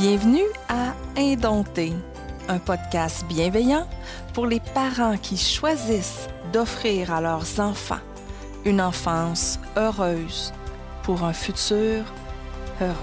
Bienvenue à Indompté, un podcast bienveillant pour les parents qui choisissent d'offrir à leurs enfants une enfance heureuse pour un futur heureux.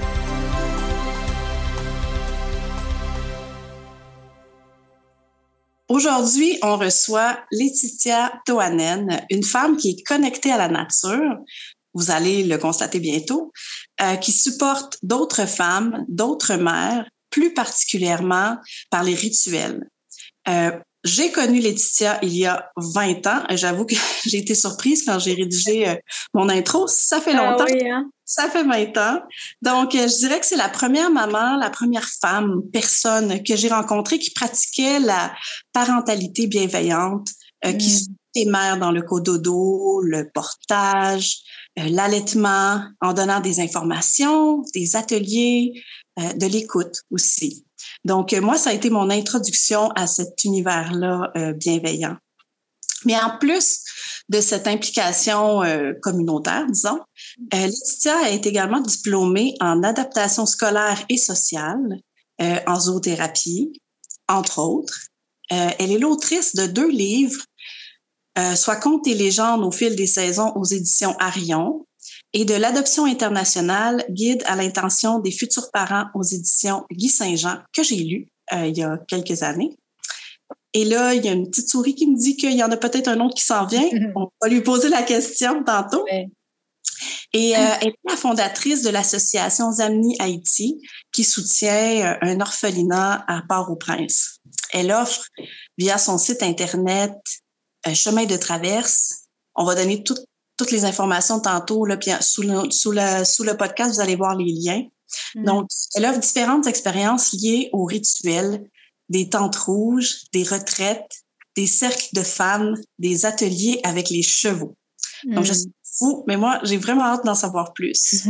Aujourd'hui, on reçoit Laetitia Toanen, une femme qui est connectée à la nature, vous allez le constater bientôt, qui supporte d'autres femmes, d'autres mères, plus particulièrement par les rituels. J'ai connu Laetitia il y a 20 ans. J'avoue que j'ai été surprise quand j'ai rédigé mon intro. Ça fait longtemps. Ah oui, hein? Ça fait 20 ans. Donc, je dirais que c'est la première maman, la première personne que j'ai rencontrée qui pratiquait la parentalité bienveillante, qui suit les mères dans le cododo, le portage, l'allaitement, en donnant des informations, des ateliers, de l'écoute aussi. Donc, moi, ça a été mon introduction à cet univers-là bienveillant. Mais en plus de cette implication communautaire, disons, Laetitia est également diplômée en adaptation scolaire et sociale, en zoothérapie, entre autres. Elle est l'autrice de 2 livres, soit Contes et légendes au fil des saisons aux éditions Arion, et de l'adoption internationale, Guide à l'intention des futurs parents aux éditions Guy Saint-Jean, que j'ai lu il y a quelques années. Et là, il y a une petite souris qui me dit qu'il y en a peut-être un autre qui s'en vient. On va lui poser la question tantôt. Ouais. Et elle est la fondatrice de l'association Zamni Haïti, qui soutient un orphelinat à Port-au-Prince. Elle offre, via son site Internet, Chemin de traverse. On va donner toutes les informations tantôt, là, puis sous le podcast, vous allez voir les liens. Donc, elle offre différentes expériences liées aux rituels, des tentes rouges, des retraites, des cercles de femmes, des ateliers avec les chevaux. Donc, je suis fou, mais moi, j'ai vraiment hâte d'en savoir plus.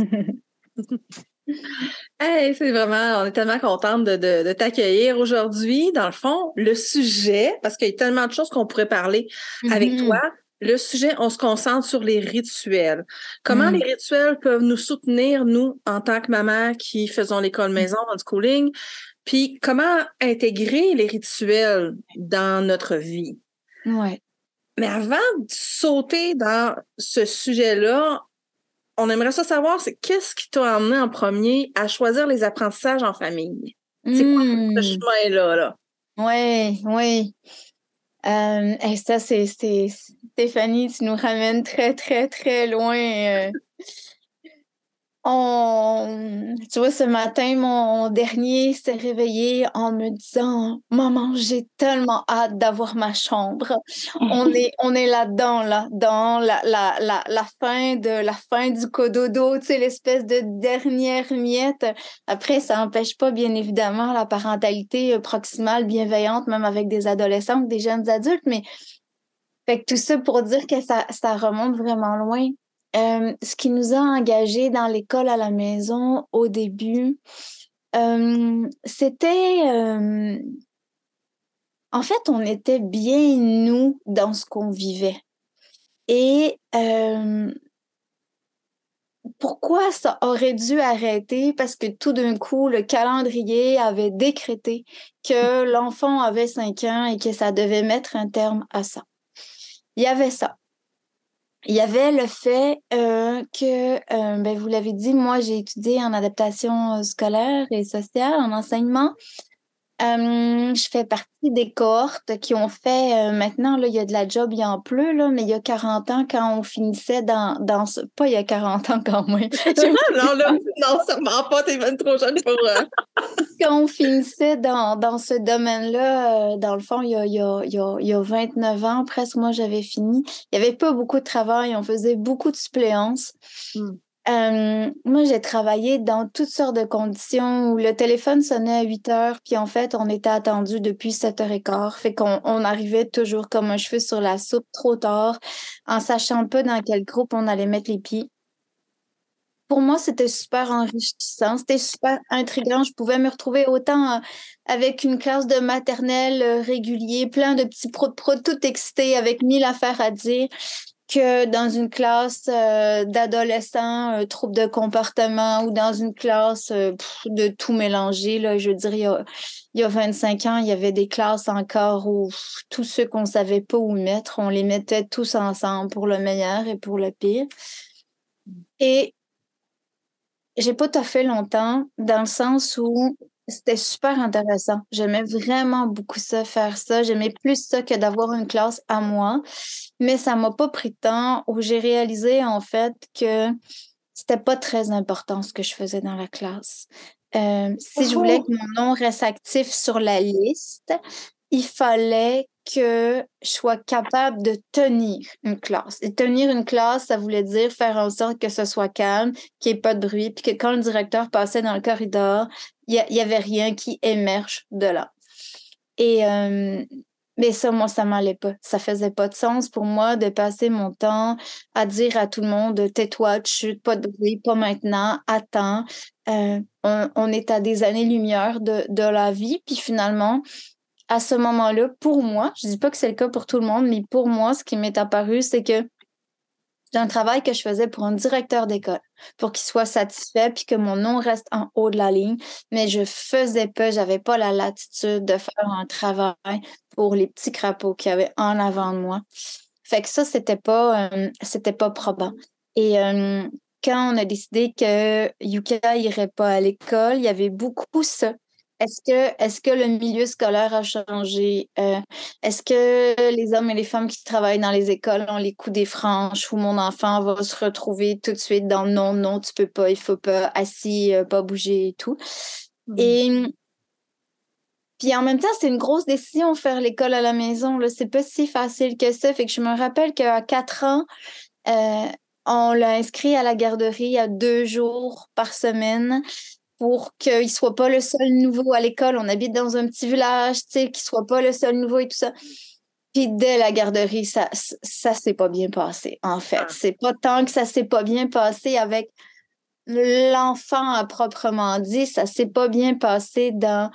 Hey, c'est vraiment, on est tellement contente de t'accueillir aujourd'hui. Dans le fond, le sujet, parce qu'il y a tellement de choses qu'on pourrait parler avec toi, le sujet, on se concentre sur les rituels. Comment les rituels peuvent nous soutenir, nous, en tant que maman qui faisons l'école maison, homeschooling, puis comment intégrer les rituels dans notre vie. Ouais. Mais avant de sauter dans ce sujet-là, on aimerait ça savoir, c'est qu'est-ce qui t'a amené en premier à choisir les apprentissages en famille? C'est quoi ce chemin-là, là? Oui. Ça, c'est Stéphanie, tu nous ramènes très, très, très loin. Tu vois, ce matin, mon dernier s'est réveillé en me disant « Maman, j'ai tellement hâte d'avoir ma chambre. » On est là-dedans, là, dans la fin du cododo, tu sais, l'espèce de dernière miette. Après, ça n'empêche pas, bien évidemment, la parentalité proximale, bienveillante, même avec des adolescents ou des jeunes adultes, mais fait que tout ça pour dire que ça remonte vraiment loin. Ce qui nous a engagés dans l'école à la maison au début, c'était... en fait, on était bien nous dans ce qu'on vivait. Et pourquoi ça aurait dû arrêter? Parce que tout d'un coup, le calendrier avait décrété que l'enfant avait 5 ans et que ça devait mettre un terme à ça. Il y avait ça. Il y avait le fait que, vous l'avez dit, moi, j'ai étudié en adaptation scolaire et sociale, en enseignement. Je fais partie des cohortes qui ont fait, maintenant, là, il y a de la job, il en pleut, là, mais il y a 40 ans, quand on finissait dans ce... Pas il y a 40 ans quand même. non, sûrement pas, t'es même trop jeune pour... Quand on finissait dans ce domaine-là, dans le fond, il y a 29 ans, presque, moi, j'avais fini. Il n'y avait pas beaucoup de travail, on faisait beaucoup de suppléances. Moi, j'ai travaillé dans toutes sortes de conditions où le téléphone sonnait à 8 heures, puis en fait, on était attendu depuis 7h15. Fait qu'on arrivait toujours comme un cheveu sur la soupe trop tard, en sachant pas dans quel groupe on allait mettre les pieds. Pour moi, c'était super enrichissant, c'était super intriguant. Je pouvais me retrouver autant avec une classe de maternelle régulier, plein de petits pro tout excités avec 1000 affaires à dire. que dans une classe d'adolescents, troubles de comportement ou dans une classe de tout mélanger. Là, je veux dire, il y a 25 ans, il y avait des classes encore où tous ceux qu'on ne savait pas où mettre, on les mettait tous ensemble pour le meilleur et pour le pire. Et j'ai pas toffé longtemps dans le sens où c'était super intéressant. J'aimais vraiment beaucoup ça, faire ça. J'aimais plus ça que d'avoir une classe à moi. Mais ça m'a pas pris de temps où j'ai réalisé, en fait, que c'était pas très important ce que je faisais dans la classe. Si je voulais que mon nom reste actif sur la liste, il fallait que je sois capable de tenir une classe. Et tenir une classe, ça voulait dire faire en sorte que ce soit calme, qu'il n'y ait pas de bruit, puis que quand le directeur passait dans le corridor, il y avait rien qui émerge de là. Et mais ça, moi, ça m'allait pas. Ça faisait pas de sens pour moi de passer mon temps à dire à tout le monde tais-toi, chut, pas de bruit, pas maintenant, attends. On est à des années-lumière de la vie, puis finalement, à ce moment-là, pour moi, je dis pas que c'est le cas pour tout le monde, mais pour moi, ce qui m'est apparu, c'est que c'est un travail que je faisais pour un directeur d'école, pour qu'il soit satisfait puis que mon nom reste en haut de la ligne. Mais je faisais pas, j'avais pas la latitude de faire un travail pour les petits crapauds qu'il y avait en avant de moi. Fait que ça, c'était pas probant. Et quand on a décidé que Yuka irait pas à l'école, il y avait beaucoup ça. Est-ce que le milieu scolaire a changé? Est-ce que les hommes et les femmes qui travaillent dans les écoles ont les coups des franches où mon enfant va se retrouver tout de suite dans non, non, tu peux pas, il faut pas, assis, pas bouger et tout. Et puis en même temps, c'est une grosse décision faire l'école à la maison. Là. C'est pas si facile que ça. Fait que je me rappelle qu'à 4 ans, on l'a inscrit à la garderie à 2 jours par semaine pour qu'il ne soit pas le seul nouveau à l'école. On habite dans un petit village, tu sais, qu'il ne soit pas le seul nouveau et tout ça. Puis dès la garderie, ça s'est pas bien passé, en fait. C'est pas tant que ça s'est pas bien passé avec l'enfant à proprement dit, ça s'est pas bien passé dans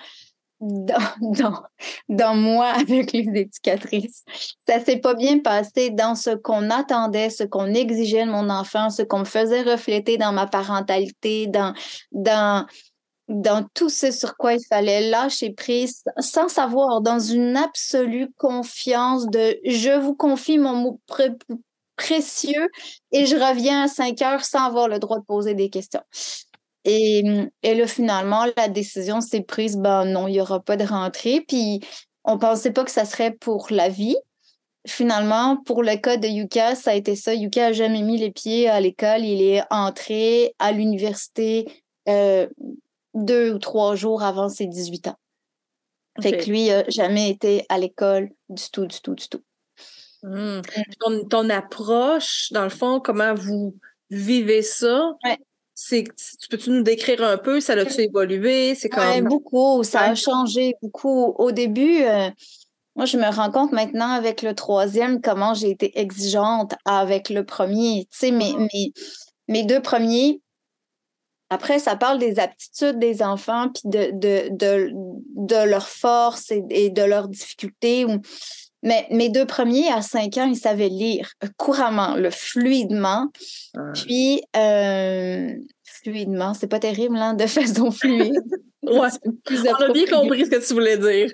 moi avec les éducatrices. Ça s'est pas bien passé dans ce qu'on attendait, ce qu'on exigeait de mon enfant, ce qu'on me faisait refléter dans ma parentalité, dans tout ce sur quoi il fallait lâcher prise, sans savoir, dans une absolue confiance de « je vous confie mon mot précieux et je reviens à 5 heures sans avoir le droit de poser des questions ». Et là, finalement, la décision s'est prise, ben non, il n'y aura pas de rentrée. Puis, on ne pensait pas que ça serait pour la vie. Finalement, pour le cas de Yuka, ça a été ça. Yuka n'a jamais mis les pieds à l'école. Il est entré à l'université 2 ou 3 jours avant ses 18 ans. Okay. Fait que lui, il n'a jamais été à l'école du tout. Ton approche, dans le fond, comment vous vivez ça? Ouais. Peux-tu nous décrire un peu? Ça a-tu évolué? C'est comme... Ouais, beaucoup. Ça a changé beaucoup. Au début, moi, je me rends compte maintenant avec le 3e comment j'ai été exigeante avec le premier. Tu sais, mes 2 premiers, après, ça parle des aptitudes des enfants puis de leurs forces et de leurs difficultés. Mais mes 2 premiers, à 5 ans, ils savaient lire couramment, fluidement. Puis, fluidement, c'est pas terrible, hein, de façon fluide. Ouais, on a bien compris ce que tu voulais dire.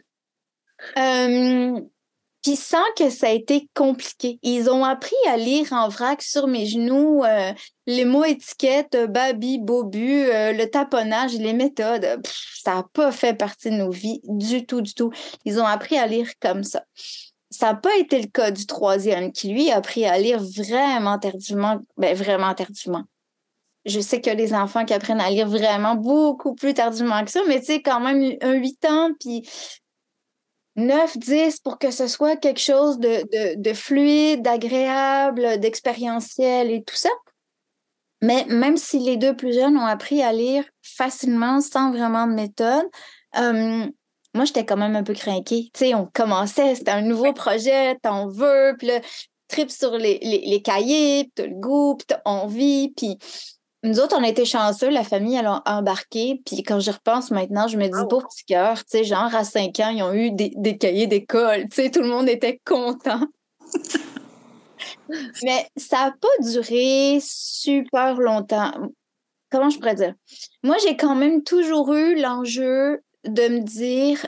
Puis sans que ça ait été compliqué. Ils ont appris à lire en vrac sur mes genoux les mots étiquettes, babi, bobu, le taponnage, les méthodes. Ça n'a pas fait partie de nos vies du tout. Ils ont appris à lire comme ça. Ça n'a pas été le cas du 3e qui, lui, a appris à lire vraiment tardivement. Vraiment tardivement. Je sais que les enfants qui apprennent à lire vraiment beaucoup plus tardivement que ça, mais tu sais, quand même, un 8 ans, puis 9, 10 pour que ce soit quelque chose de fluide, d'agréable, d'expérientiel et tout ça. Mais même si les 2 plus jeunes ont appris à lire facilement, sans vraiment de méthode, moi, j'étais quand même un peu crinquée. Tu sais, on commençait, c'était un nouveau projet, t'en veux, puis là, trip sur les cahiers, puis t'as le goût, puis t'as envie, puis nous autres, on a été chanceux, la famille, elle a embarqué, puis quand je repense maintenant, je me dis, pauvre petit cœur, tu sais, genre à 5 ans, ils ont eu des cahiers d'école, tu sais, tout le monde était content. Mais ça n'a pas duré super longtemps. Comment je pourrais dire? Moi, j'ai quand même toujours eu l'enjeu de me dire,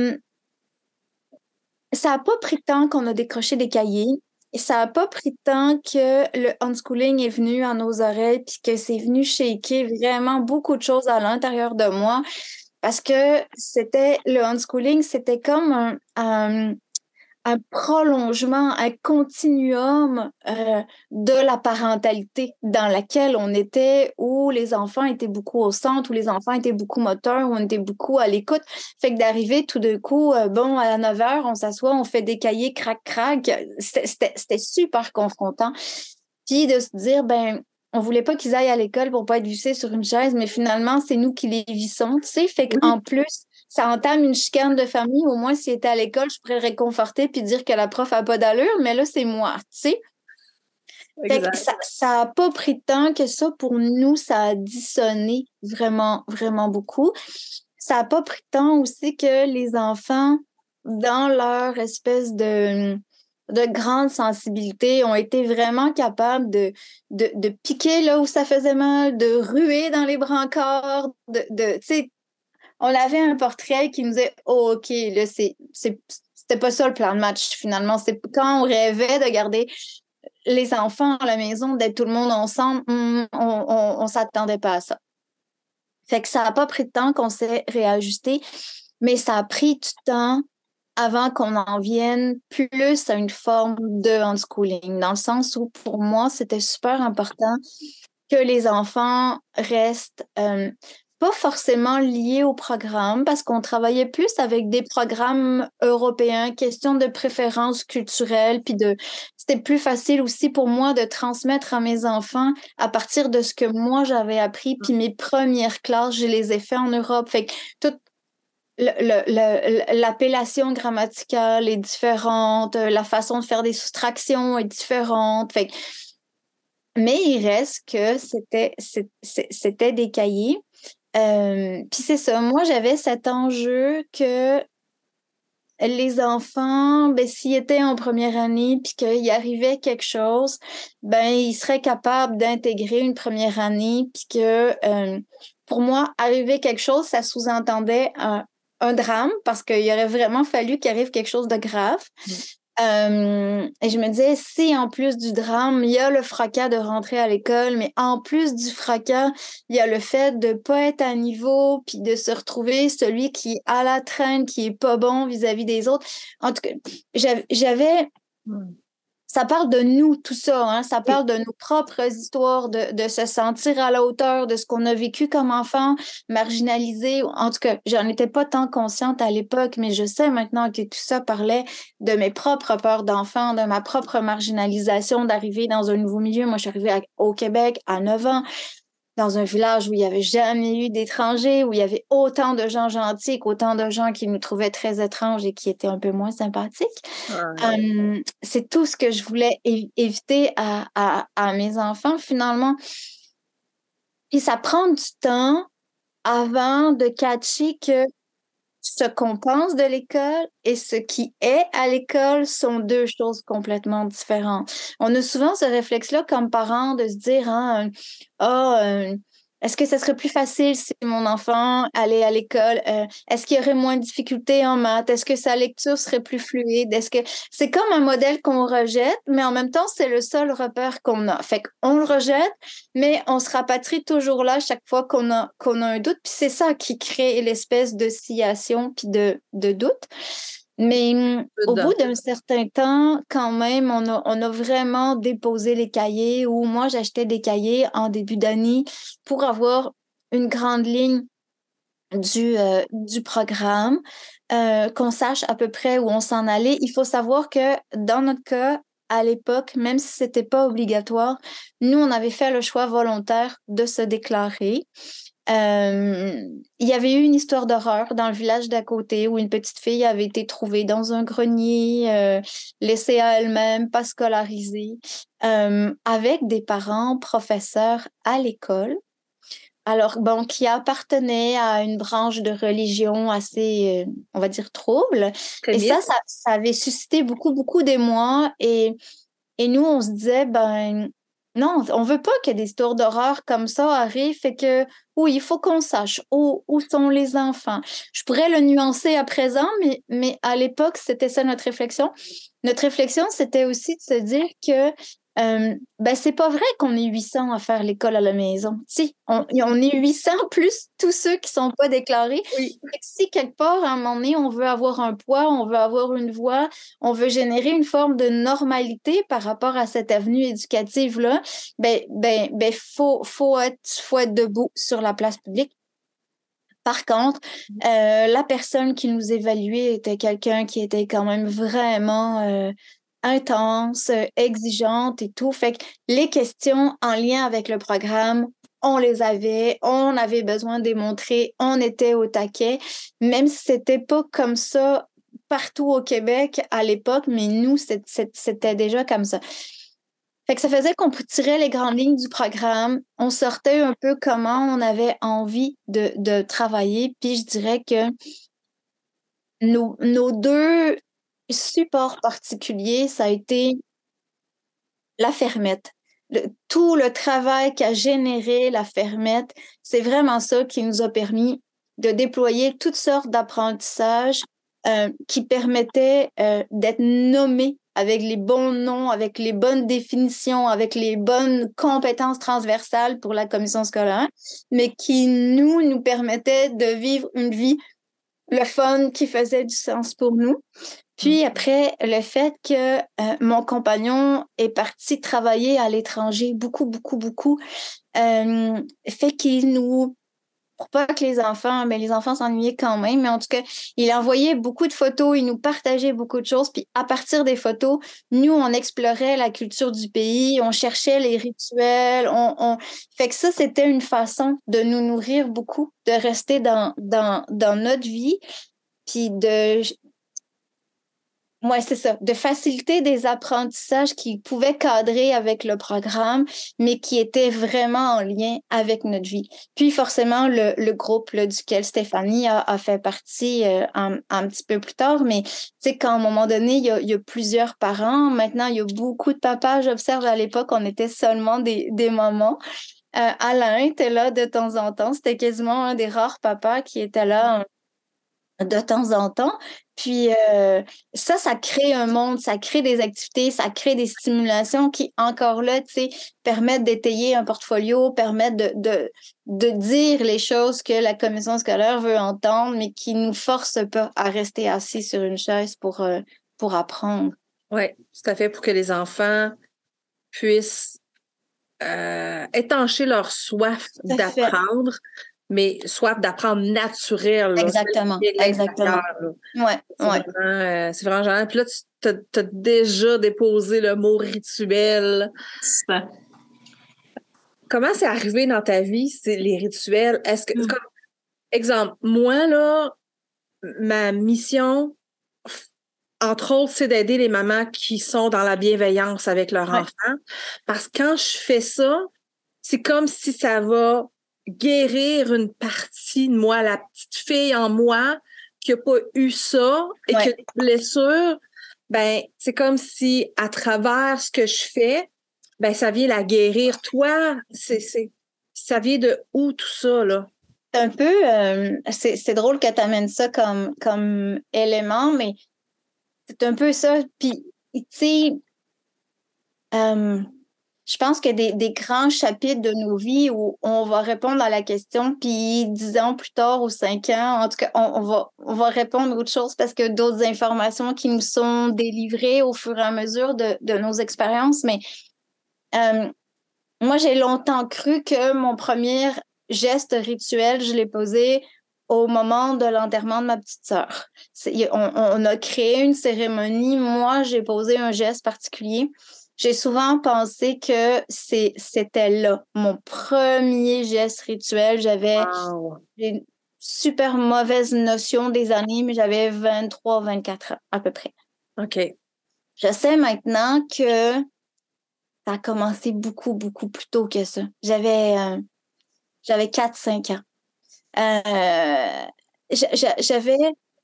ça n'a pas pris de temps qu'on a décroché des cahiers. Ça n'a pas pris de temps que le unschooling est venu à nos oreilles puis que c'est venu shaker vraiment beaucoup de choses à l'intérieur de moi parce que le unschooling, c'était comme un prolongement, un continuum de la parentalité dans laquelle on était, où les enfants étaient beaucoup au centre, où les enfants étaient beaucoup moteurs, où on était beaucoup à l'écoute. Fait que d'arriver tout d'un coup, à 9h, on s'assoit, on fait des cahiers crac-crac, c'était super confrontant. Puis de se dire, on voulait pas qu'ils aillent à l'école pour pas être vissés sur une chaise, mais finalement, c'est nous qui les vissons, tu sais. Fait qu'en plus, ça entame une chicane de famille. Au moins, s'il était à l'école, je pourrais le réconforter puis dire que la prof a pas d'allure, mais là, c'est moi, tu sais. Fait que ça a pas pris de temps que ça, pour nous, ça a dissonné vraiment, vraiment beaucoup. Ça a pas pris de temps aussi que les enfants, dans leur espèce de grande sensibilité, ont été vraiment capables de piquer là où ça faisait mal, de ruer dans les brancards, tu sais, on avait un portrait qui nous disait oh, OK, là, c'était pas ça le plan de match, finalement. C'est quand on rêvait de garder les enfants à la maison, d'être tout le monde ensemble, on s'attendait pas à ça. Fait que ça n'a pas pris de temps qu'on s'est réajusté, mais ça a pris du temps avant qu'on en vienne plus à une forme de unschooling, dans le sens où, pour moi, c'était super important que les enfants restent pas forcément liés au programme, parce qu'on travaillait plus avec des programmes européens, question de préférence culturelle, puis c'était plus facile aussi pour moi de transmettre à mes enfants à partir de ce que moi j'avais appris, puis mes premières classes, je les ai fait en Europe. Fait que tout l'appellation grammaticale est différente, la façon de faire des soustractions est différente. Fait que, mais il reste que c'était des cahiers. Puis c'est ça, moi j'avais cet enjeu que les enfants, s'ils étaient en première année puis qu'il arrivait quelque chose, ils seraient capables d'intégrer une première année, puis que pour moi, arriver quelque chose, ça sous-entendait un drame, parce qu'il aurait vraiment fallu qu'il arrive quelque chose de grave. Et je me disais, si en plus du drame, il y a le fracas de rentrer à l'école, mais en plus du fracas, il y a le fait de ne pas être à niveau, puis de se retrouver celui qui est à la traîne, qui est pas bon vis-à-vis des autres. En tout cas, j'avais... Ça parle de nous, tout ça, hein? Ça parle de nos propres histoires, de se sentir à la hauteur de ce qu'on a vécu comme enfant, marginalisé. En tout cas, j'en étais pas tant consciente à l'époque, mais je sais maintenant que tout ça parlait de mes propres peurs d'enfant, de ma propre marginalisation, d'arriver dans un nouveau milieu. Moi, je suis arrivée au Québec à 9 ans, dans un village où il n'y avait jamais eu d'étrangers, où il y avait autant de gens gentils qu'autant de gens qui nous trouvaient très étranges et qui étaient un peu moins sympathiques. C'est tout ce que je voulais éviter à mes enfants, finalement. Puis ça prend du temps avant de catcher que ce qu'on pense de l'école et ce qui est à l'école sont deux choses complètement différentes. On a souvent ce réflexe-là comme parents de se dire est-ce que ce serait plus facile si mon enfant allait à l'école? Est-ce qu'il y aurait moins de difficultés en maths? Est-ce que sa lecture serait plus fluide? Est-ce que c'est comme un modèle qu'on rejette, mais en même temps, c'est le seul repère qu'on a. Fait qu'on le rejette, mais on se rapatrie toujours là chaque fois qu'on a un doute. Puis c'est ça qui crée l'espèce d'oscillation puis de doute. Mais au bout d'un certain temps, quand même, on a vraiment déposé les cahiers, où moi, j'achetais des cahiers en début d'année pour avoir une grande ligne du programme, qu'on sache à peu près où on s'en allait. Il faut savoir que dans notre cas, à l'époque, même si c'était pas obligatoire, nous, on avait fait le choix volontaire de se déclarer. Il y avait eu une histoire d'horreur dans le village d'à côté, où une petite fille avait été trouvée dans un grenier, laissée à elle-même, pas scolarisée, avec des parents professeurs à l'école. Alors, qui appartenait à une branche de religion assez, on va dire, trouble. Et ça avait suscité beaucoup, beaucoup d'émoi. Et Et nous, on se disait, non, on veut pas que des histoires d'horreur comme ça arrivent. Fait que, oui, il faut qu'on sache où sont les enfants. Je pourrais le nuancer à présent, mais à l'époque, c'était ça notre réflexion. Notre réflexion, c'était aussi de se dire que c'est pas vrai qu'on est 800 à faire l'école à la maison. Si, on est 800 plus tous ceux qui sont pas déclarés. Oui. Si quelque part, à un moment donné, on veut avoir un poids, on veut avoir une voix, on veut générer une forme de normalité par rapport à cette avenue éducative-là, faut être debout sur la place publique. Par contre, la personne qui nous évaluait était quelqu'un qui était quand même vraiment intense, exigeante et tout. Fait que les questions en lien avec le programme, on les avait, on avait besoin de les montrer, on était au taquet, même si c'était pas comme ça partout au Québec à l'époque, mais nous, c'était déjà comme ça. Fait que ça faisait qu'on tirait les grandes lignes du programme, on sortait un peu comment on avait envie de travailler, puis je dirais que nos deux supports particuliers, ça a été la fermette. Tout le travail qu'a généré la fermette, c'est vraiment ça qui nous a permis de déployer toutes sortes d'apprentissages qui permettaient d'être nommés avec les bons noms, avec les bonnes définitions, avec les bonnes compétences transversales pour la commission scolaire, mais qui nous permettaient de vivre une vie, le fun qui faisait du sens pour nous. Puis après, le fait que mon compagnon est parti travailler à l'étranger beaucoup, fait qu'il nous... Pour pas que les enfants s'ennuyaient quand même, mais en tout cas, il envoyait beaucoup de photos, il nous partageait beaucoup de choses, puis à partir des photos, nous, on explorait la culture du pays, on cherchait les rituels, Fait que ça, c'était une façon de nous nourrir beaucoup, de rester dans notre vie, puis c'est ça, de faciliter des apprentissages qui pouvaient cadrer avec le programme, mais qui étaient vraiment en lien avec notre vie. Puis forcément, le groupe là, duquel Stéphanie a fait partie un petit peu plus tard, mais tu sais, quand à un moment donné, il y a plusieurs parents, maintenant, il y a beaucoup de papas. J'observe à l'époque, on était seulement des mamans. Alain était là de temps en temps. C'était quasiment un des rares papas qui était là de temps en temps. Puis ça crée un monde, ça crée des activités, ça crée des stimulations qui, encore là, tu sais, permettent d'étayer un portfolio, permettent de dire les choses que la commission scolaire veut entendre, mais qui nous forcent pas à rester assis sur une chaise pour apprendre. Oui, tout à fait, pour que les enfants puissent étancher leur soif d'apprendre. Mais soif d'apprendre naturel. Là, exactement. Ouais. C'est vraiment génial. Puis là, tu as déjà déposé le mot rituel. Ça. Comment c'est arrivé dans ta vie, les rituels? Est-ce que, comme exemple, moi, là, ma mission, entre autres, c'est d'aider les mamans qui sont dans la bienveillance avec leur enfant. Parce que quand je fais ça, c'est comme si ça va guérir une partie de moi, la petite fille en moi qui n'a pas eu ça et qui a des blessures, c'est comme si à travers ce que je fais, ça vient la guérir. Toi, ça vient de où tout ça, là? C'est un peu, c'est drôle que tu amènes ça comme élément, mais c'est un peu ça. Puis, tu sais, je pense que des grands chapitres de nos vies où on va répondre à la question, puis 10 ans plus tard ou 5 ans, en tout cas, on va répondre à autre chose parce que d'autres informations qui nous sont délivrées au fur et à mesure de nos expériences. Mais moi, j'ai longtemps cru que mon premier geste rituel, je l'ai posé au moment de l'enterrement de ma petite sœur. On a créé une cérémonie. Moi, j'ai posé un geste particulier. J'ai souvent pensé que c'était là, mon premier geste rituel. J'avais une super mauvaise notion des années, mais j'avais 23, 24 ans à peu près. OK. Je sais maintenant que ça a commencé beaucoup plus tôt que ça. J'avais 4-5 ans.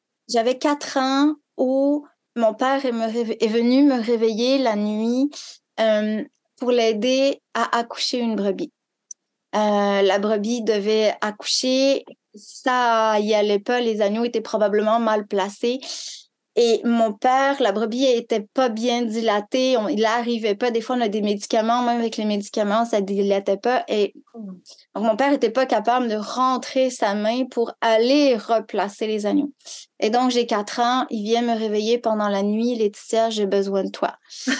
J'avais 4 ans où mon père est venu me réveiller la nuit pour l'aider à accoucher une brebis. La brebis devait accoucher, ça y allait pas, les agneaux étaient probablement mal placés. Et mon père, la brebis était pas bien dilatée, il n'arrivait pas. Des fois, on a des médicaments, même avec les médicaments, ça dilatait pas. Et donc, mon père était pas capable de rentrer sa main pour aller replacer les agneaux. Et donc, j'ai 4 ans, il vient me réveiller pendant la nuit. Laetitia, j'ai besoin de toi.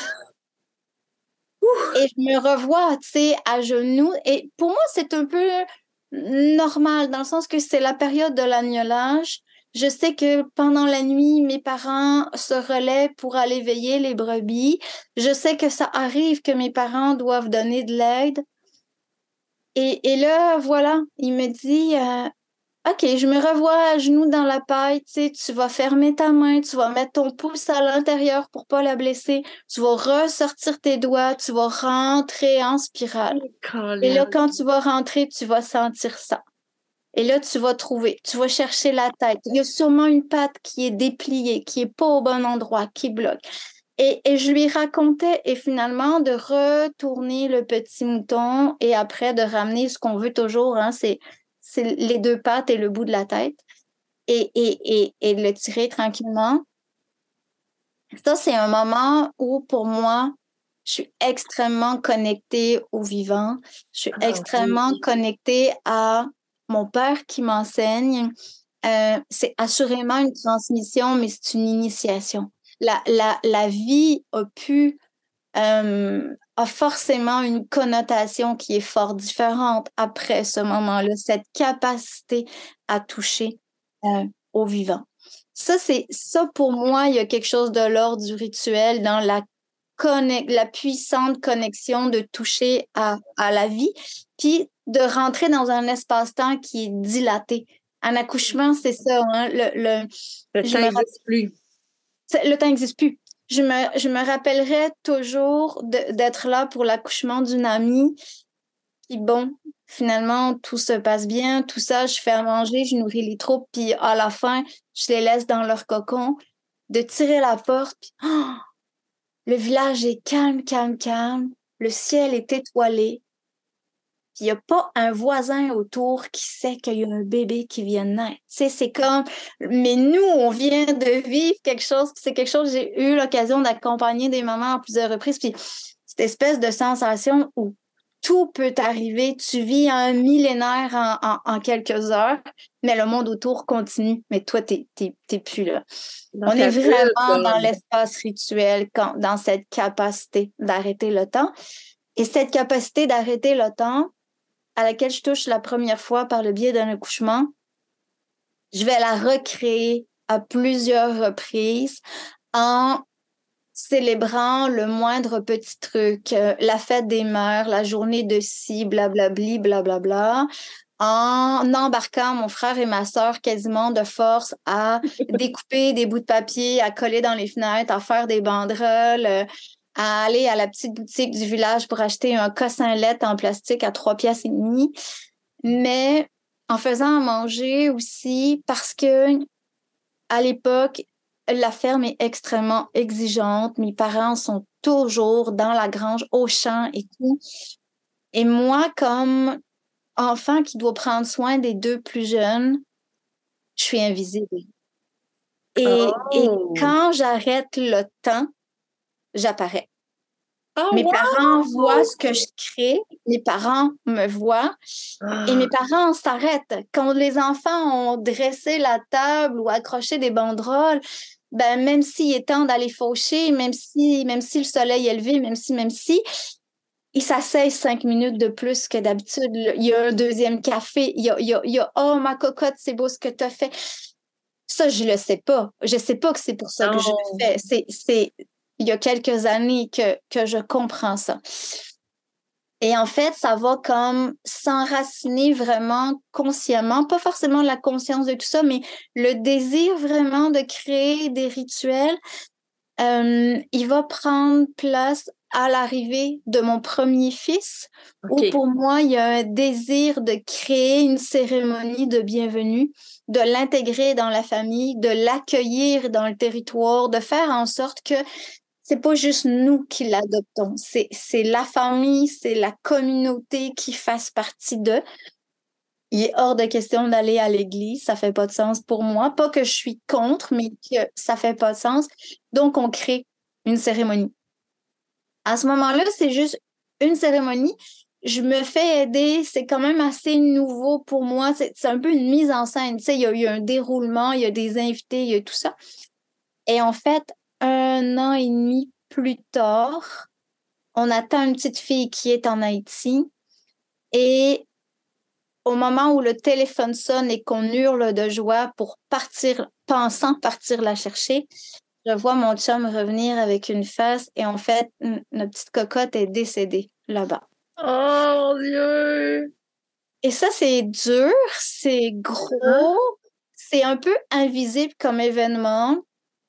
Et je me revois, tu sais, à genoux. Et pour moi, c'est un peu normal, dans le sens que c'est la période de l'agnolage. Je sais que pendant la nuit, mes parents se relaient pour aller veiller les brebis. Je sais que ça arrive que mes parents doivent donner de l'aide. Et là, voilà, il me dit, OK, je me revois à genoux dans la paille, tu sais, tu vas fermer ta main, tu vas mettre ton pouce à l'intérieur pour pas la blesser, tu vas ressortir tes doigts, tu vas rentrer en spirale. Et là, quand tu vas rentrer, tu vas sentir ça. Et là, tu vas chercher la tête. Il y a sûrement une patte qui est dépliée, qui est pas au bon endroit, qui bloque. Et je lui racontais, et finalement, de retourner le petit mouton et après de ramener ce qu'on veut toujours, hein, c'est les 2 pattes et le bout de la tête et de le tirer tranquillement. Ça, c'est un moment où, pour moi, je suis extrêmement connectée au vivant. Je suis extrêmement connectée à mon père qui m'enseigne. C'est assurément une transmission, mais c'est une initiation. La vie a forcément une connotation qui est fort différente après ce moment-là, cette capacité à toucher au vivant. Ça, pour moi, il y a quelque chose de l'ordre du rituel dans la puissante connexion de toucher à la vie, puis de rentrer dans un espace-temps qui est dilaté. Un accouchement, c'est ça. Hein, le temps n'existe plus. Le temps n'existe plus. Je me rappellerai toujours d'être là pour l'accouchement d'une amie. Puis bon, finalement, tout se passe bien, tout ça, je fais à manger, je nourris les troupes, puis à la fin, je les laisse dans leur cocon, de tirer la porte, puis le village est calme, calme, calme, le ciel est étoilé, puis il n'y a pas un voisin autour qui sait qu'il y a un bébé qui vient de naître. Tu sais, c'est comme, mais nous, on vient de vivre quelque chose, puis c'est quelque chose, j'ai eu l'occasion d'accompagner des mamans à plusieurs reprises, puis cette espèce de sensation où tout peut arriver, tu vis un millénaire en quelques heures, mais le monde autour continue, mais toi, t'es plus là. On est vraiment dans l'espace rituel, dans cette capacité d'arrêter le temps. Et cette capacité d'arrêter le temps, à laquelle je touche la première fois par le biais d'un accouchement, je vais la recréer à plusieurs reprises en célébrant le moindre petit truc, la fête des mères, la journée de ci, blablabli, blablabla, en embarquant mon frère et ma sœur quasiment de force à découper des bouts de papier, à coller dans les fenêtres, à faire des banderoles, à aller à la petite boutique du village pour acheter un cossin-lait en plastique à 3,50 $. Mais en faisant à manger aussi, parce que à l'époque, la ferme est extrêmement exigeante. Mes parents sont toujours dans la grange, au champ et tout. Et moi, comme enfant qui doit prendre soin des 2 plus jeunes, je suis invisible. Et quand j'arrête le temps, j'apparais. Mes parents voient ce que je crée, mes parents me voient et mes parents s'arrêtent. Quand les enfants ont dressé la table ou accroché des banderoles, ben, même s'il est temps d'aller faucher, même si le soleil est levé, même si, ils s'asseyent 5 minutes de plus que d'habitude. Il y a un deuxième café, il y a oh, ma cocotte, c'est beau ce que tu as fait. Ça, je le sais pas. Je sais pas que c'est pour ça que je le fais. C'est il y a quelques années que je comprends ça. Et en fait, ça va comme s'enraciner vraiment consciemment, pas forcément la conscience de tout ça, mais le désir vraiment de créer des rituels, il va prendre place à l'arrivée de mon premier fils, où pour moi, il y a un désir de créer une cérémonie de bienvenue, de l'intégrer dans la famille, de l'accueillir dans le territoire, de faire en sorte que c'est pas juste nous qui l'adoptons, c'est la famille, c'est la communauté qui fasse partie de. Il est hors de question d'aller à l'église, ça fait pas de sens pour moi. Pas que je suis contre, mais que ça fait pas de sens. Donc, on crée une cérémonie. À ce moment-là, c'est juste une cérémonie. Je me fais aider, c'est quand même assez nouveau pour moi. C'est un peu une mise en scène. Tu sais, il y a eu un déroulement, il y a des invités, il y a tout ça. Et en fait, 1 an et demi plus tard, on attend une petite fille qui est en Haïti. Et au moment où le téléphone sonne et qu'on hurle de joie pour partir, pensant partir la chercher, je vois mon chum revenir avec une face et en fait, notre petite cocotte est décédée là-bas. Oh mon Dieu! Et ça, c'est dur, c'est gros, c'est un peu invisible comme événement.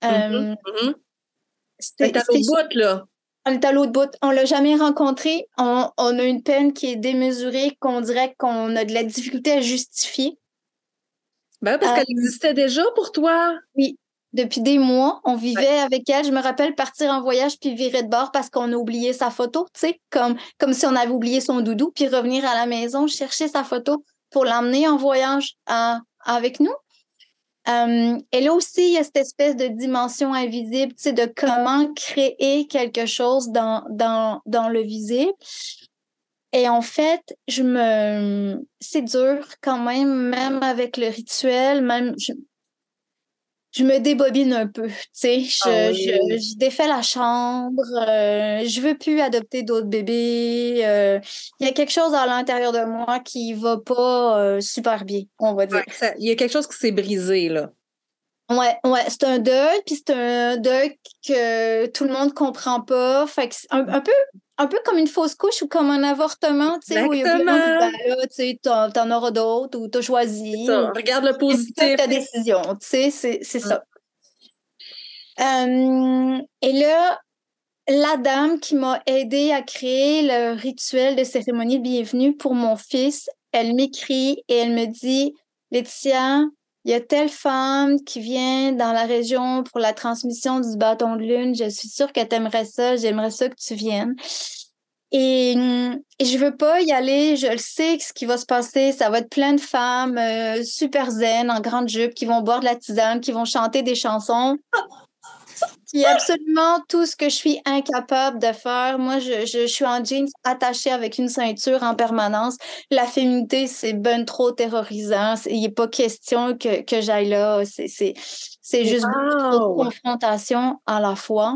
C'est à l'autre bout, là. On est à l'autre bout. On l'a jamais rencontré. On a une peine qui est démesurée, qu'on dirait qu'on a de la difficulté à justifier. Ben, parce qu'elle existait déjà pour toi. Oui. Depuis des mois, on vivait avec elle. Je me rappelle partir en voyage puis virer de bord parce qu'on a oublié sa photo, tu sais, comme si on avait oublié son doudou, puis revenir à la maison, chercher sa photo pour l'emmener en voyage avec nous. Et là aussi, il y a cette espèce de dimension invisible, tu sais, de comment créer quelque chose dans le visible. Et en fait, c'est dur quand même avec le rituel, même je me débobine un peu, tu sais, je défais la chambre, je veux plus adopter d'autres bébés, il y a quelque chose à l'intérieur de moi qui va pas super bien, on va dire. Il y a quelque chose qui s'est brisé, là. Ouais, c'est un deuil, puis c'est un deuil que tout le monde comprend pas, fait que c'est un peu comme une fausse couche ou comme un avortement, tu sais, où il y a plein de ben là, tu sais, t'en auras d'autres ou t'as choisi. Ça, regarde le positif. C'est ta décision, tu sais, c'est ça. Et là, la dame qui m'a aidée à créer le rituel de cérémonie de bienvenue pour mon fils, elle m'écrit et elle me dit, Laetitia, il y a telle femme qui vient dans la région pour la transmission du bâton de lune. Je suis sûre que t'aimerais ça. J'aimerais ça que tu viennes. Et je veux pas y aller. Je le sais que ce qui va se passer, ça va être plein de femmes super zen, en grande jupe, qui vont boire de la tisane, qui vont chanter des chansons. Qui est absolument tout ce que je suis incapable de faire. Moi, je suis en jeans attachée avec une ceinture en permanence. La féminité, c'est ben trop terrorisant. Il n'est pas question que j'aille là. C'est juste trop de confrontation à la fois.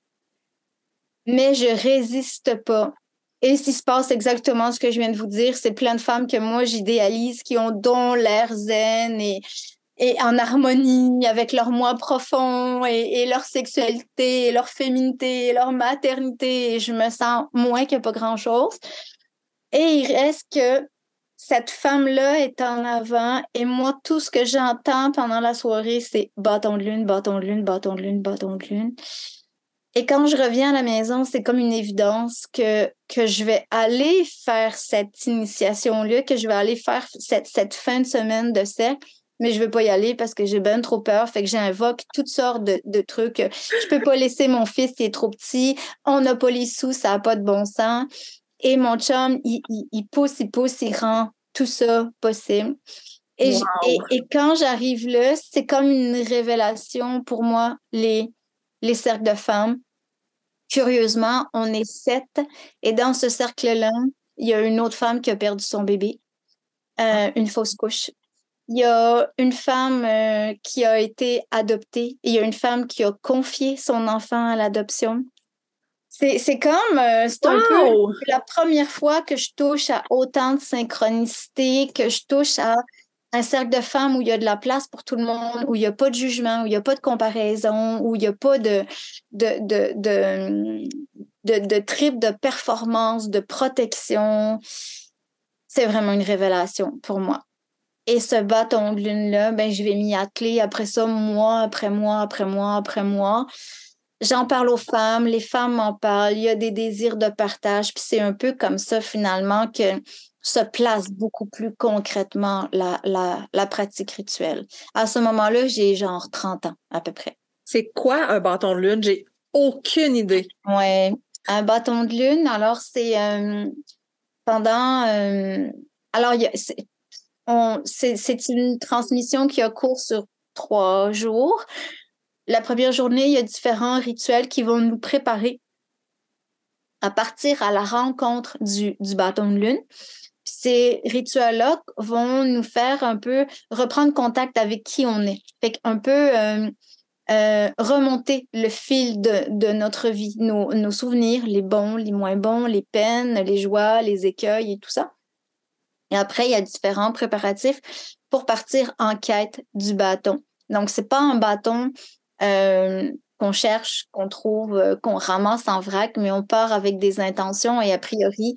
Mais je résiste pas. Et s'il se passe exactement ce que je viens de vous dire, c'est plein de femmes que moi, j'idéalise, qui ont dont l'air zen et en harmonie avec leur moi profond et leur sexualité, et leur féminité, et leur maternité. Et je me sens moins que pas grand-chose. Et il reste que cette femme-là est en avant et moi, tout ce que j'entends pendant la soirée, c'est bâton de lune, bâton de lune, bâton de lune, bâton de lune. Et quand je reviens à la maison, c'est comme une évidence que je vais aller faire cette initiation-là, que je vais aller faire cette fin de semaine de cercle. Mais je veux pas y aller parce que j'ai bien trop peur. Fait que j'invoque toutes sortes de trucs. Je peux pas laisser mon fils, il est trop petit. On n'a pas les sous, ça n'a pas de bon sens. Et mon chum, il pousse, il rend tout ça possible. Et, et quand j'arrive là, c'est comme une révélation pour moi, les cercles de femmes. Curieusement, on est 7. Et dans ce cercle-là, il y a une autre femme qui a perdu son bébé. Une fausse couche. Il y a une femme qui a été adoptée et il y a une femme qui a confié son enfant à l'adoption. C'est comme, c'est un peu la première fois que je touche à autant de synchronicité, que je touche à un cercle de femmes où il y a de la place pour tout le monde, où il n'y a pas de jugement, où il n'y a pas de comparaison, où il n'y a pas de trip de performance, de protection. C'est vraiment une révélation pour moi. Et ce bâton de lune-là, ben, je vais m'y atteler après ça, mois après mois, après mois, après mois. J'en parle aux femmes, les femmes m'en parlent, il y a des désirs de partage, puis c'est un peu comme ça, finalement, que se place beaucoup plus concrètement la pratique rituelle. À ce moment-là, j'ai genre 30 ans, à peu près. C'est quoi un bâton de lune? aucune idée. Ouais, un bâton de lune. Alors, c'est pendant... alors, c'est une transmission qui a cours sur 3 jours. La première journée, il y a différents rituels qui vont nous préparer à partir à la rencontre du bâton de lune. Ces rituels-là vont nous faire un peu reprendre contact avec qui on est. Fait un peu remonter le fil de notre vie, nos souvenirs, les bons, les moins bons, les peines, les joies, les écueils et tout ça. Et après, il y a différents préparatifs pour partir en quête du bâton. Donc, c'est pas un bâton qu'on cherche, qu'on trouve, qu'on ramasse en vrac, mais on part avec des intentions et a priori,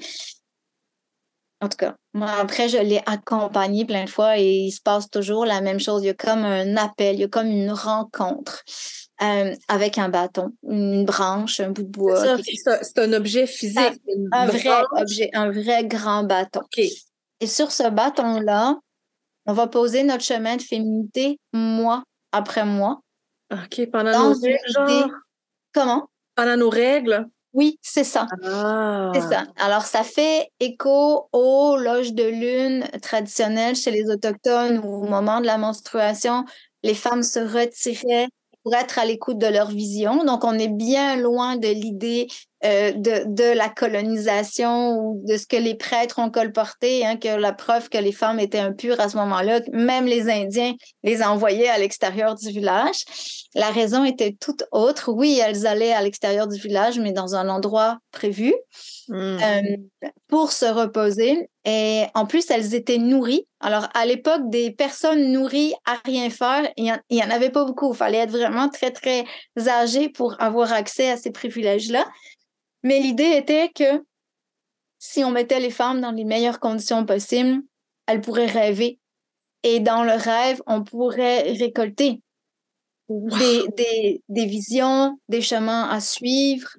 en tout cas, moi, après, je l'ai accompagné plein de fois et il se passe toujours la même chose. Il y a comme un appel, il y a comme une rencontre avec un bâton, une branche, un bout de bois. C'est un objet physique. Un vrai objet, un vrai grand bâton. Okay. Et sur ce bâton-là, on va poser notre chemin de féminité mois après mois. OK, pendant nos règles, genre? Comment? Pendant nos règles? Oui, c'est ça. Ah. C'est ça. Alors, ça fait écho aux loges de lune traditionnelles chez les Autochtones où au moment de la menstruation, les femmes se retiraient pour être à l'écoute de leur vision. Donc, on est bien loin de l'idée de la colonisation ou de ce que les prêtres ont colporté, hein, que la preuve que les femmes étaient impures à ce moment-là, même les Indiens les envoyaient à l'extérieur du village. La raison était toute autre. Oui, elles allaient à l'extérieur du village, mais dans un endroit prévu pour se reposer. Et en plus, elles étaient nourries. Alors, à l'époque, des personnes nourries à rien faire, il n'y en avait pas beaucoup. Il fallait être vraiment très, très âgé pour avoir accès à ces privilèges-là. Mais l'idée était que si on mettait les femmes dans les meilleures conditions possibles, elles pourraient rêver. Et dans le rêve, on pourrait récolter des visions, des chemins à suivre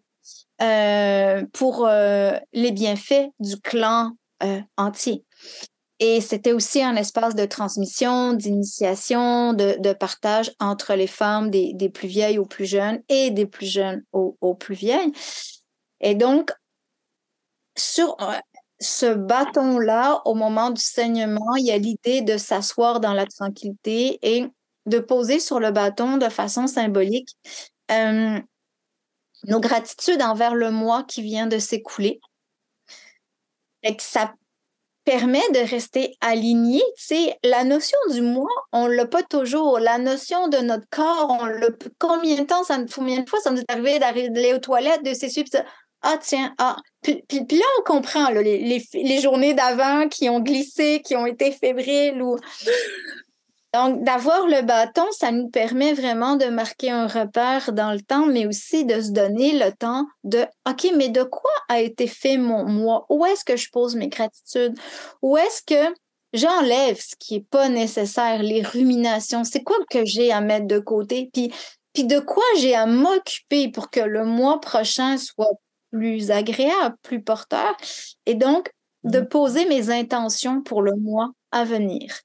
pour les bienfaits du clan entier. Et c'était aussi un espace de transmission, d'initiation, de partage entre les femmes, des plus vieilles aux plus jeunes et des plus jeunes aux plus vieilles. Et donc, sur ce bâton-là, au moment du saignement, il y a l'idée de s'asseoir dans la tranquillité et de poser sur le bâton de façon symbolique nos gratitudes envers le mois qui vient de s'écouler. Et que ça permet de rester aligné. Tu sais, la notion du moi, on l'a pas toujours. La notion de notre corps, on l'a. Combien de fois ça nous est arrivé d'aller aux toilettes, de s'essuyer, puis ah tiens, ah. Puis là, on comprend là, les journées d'avant qui ont glissé, qui ont été fébriles ou. Donc, d'avoir le bâton, ça nous permet vraiment de marquer un repère dans le temps, mais aussi de se donner le temps de « OK, mais de quoi a été fait mon moi? Où est-ce que je pose mes gratitudes? Où est-ce que j'enlève ce qui n'est pas nécessaire, les ruminations? C'est quoi que j'ai à mettre de côté? Puis de quoi j'ai à m'occuper pour que le mois prochain soit plus agréable, plus porteur? Et donc, de poser mes intentions pour le mois à venir.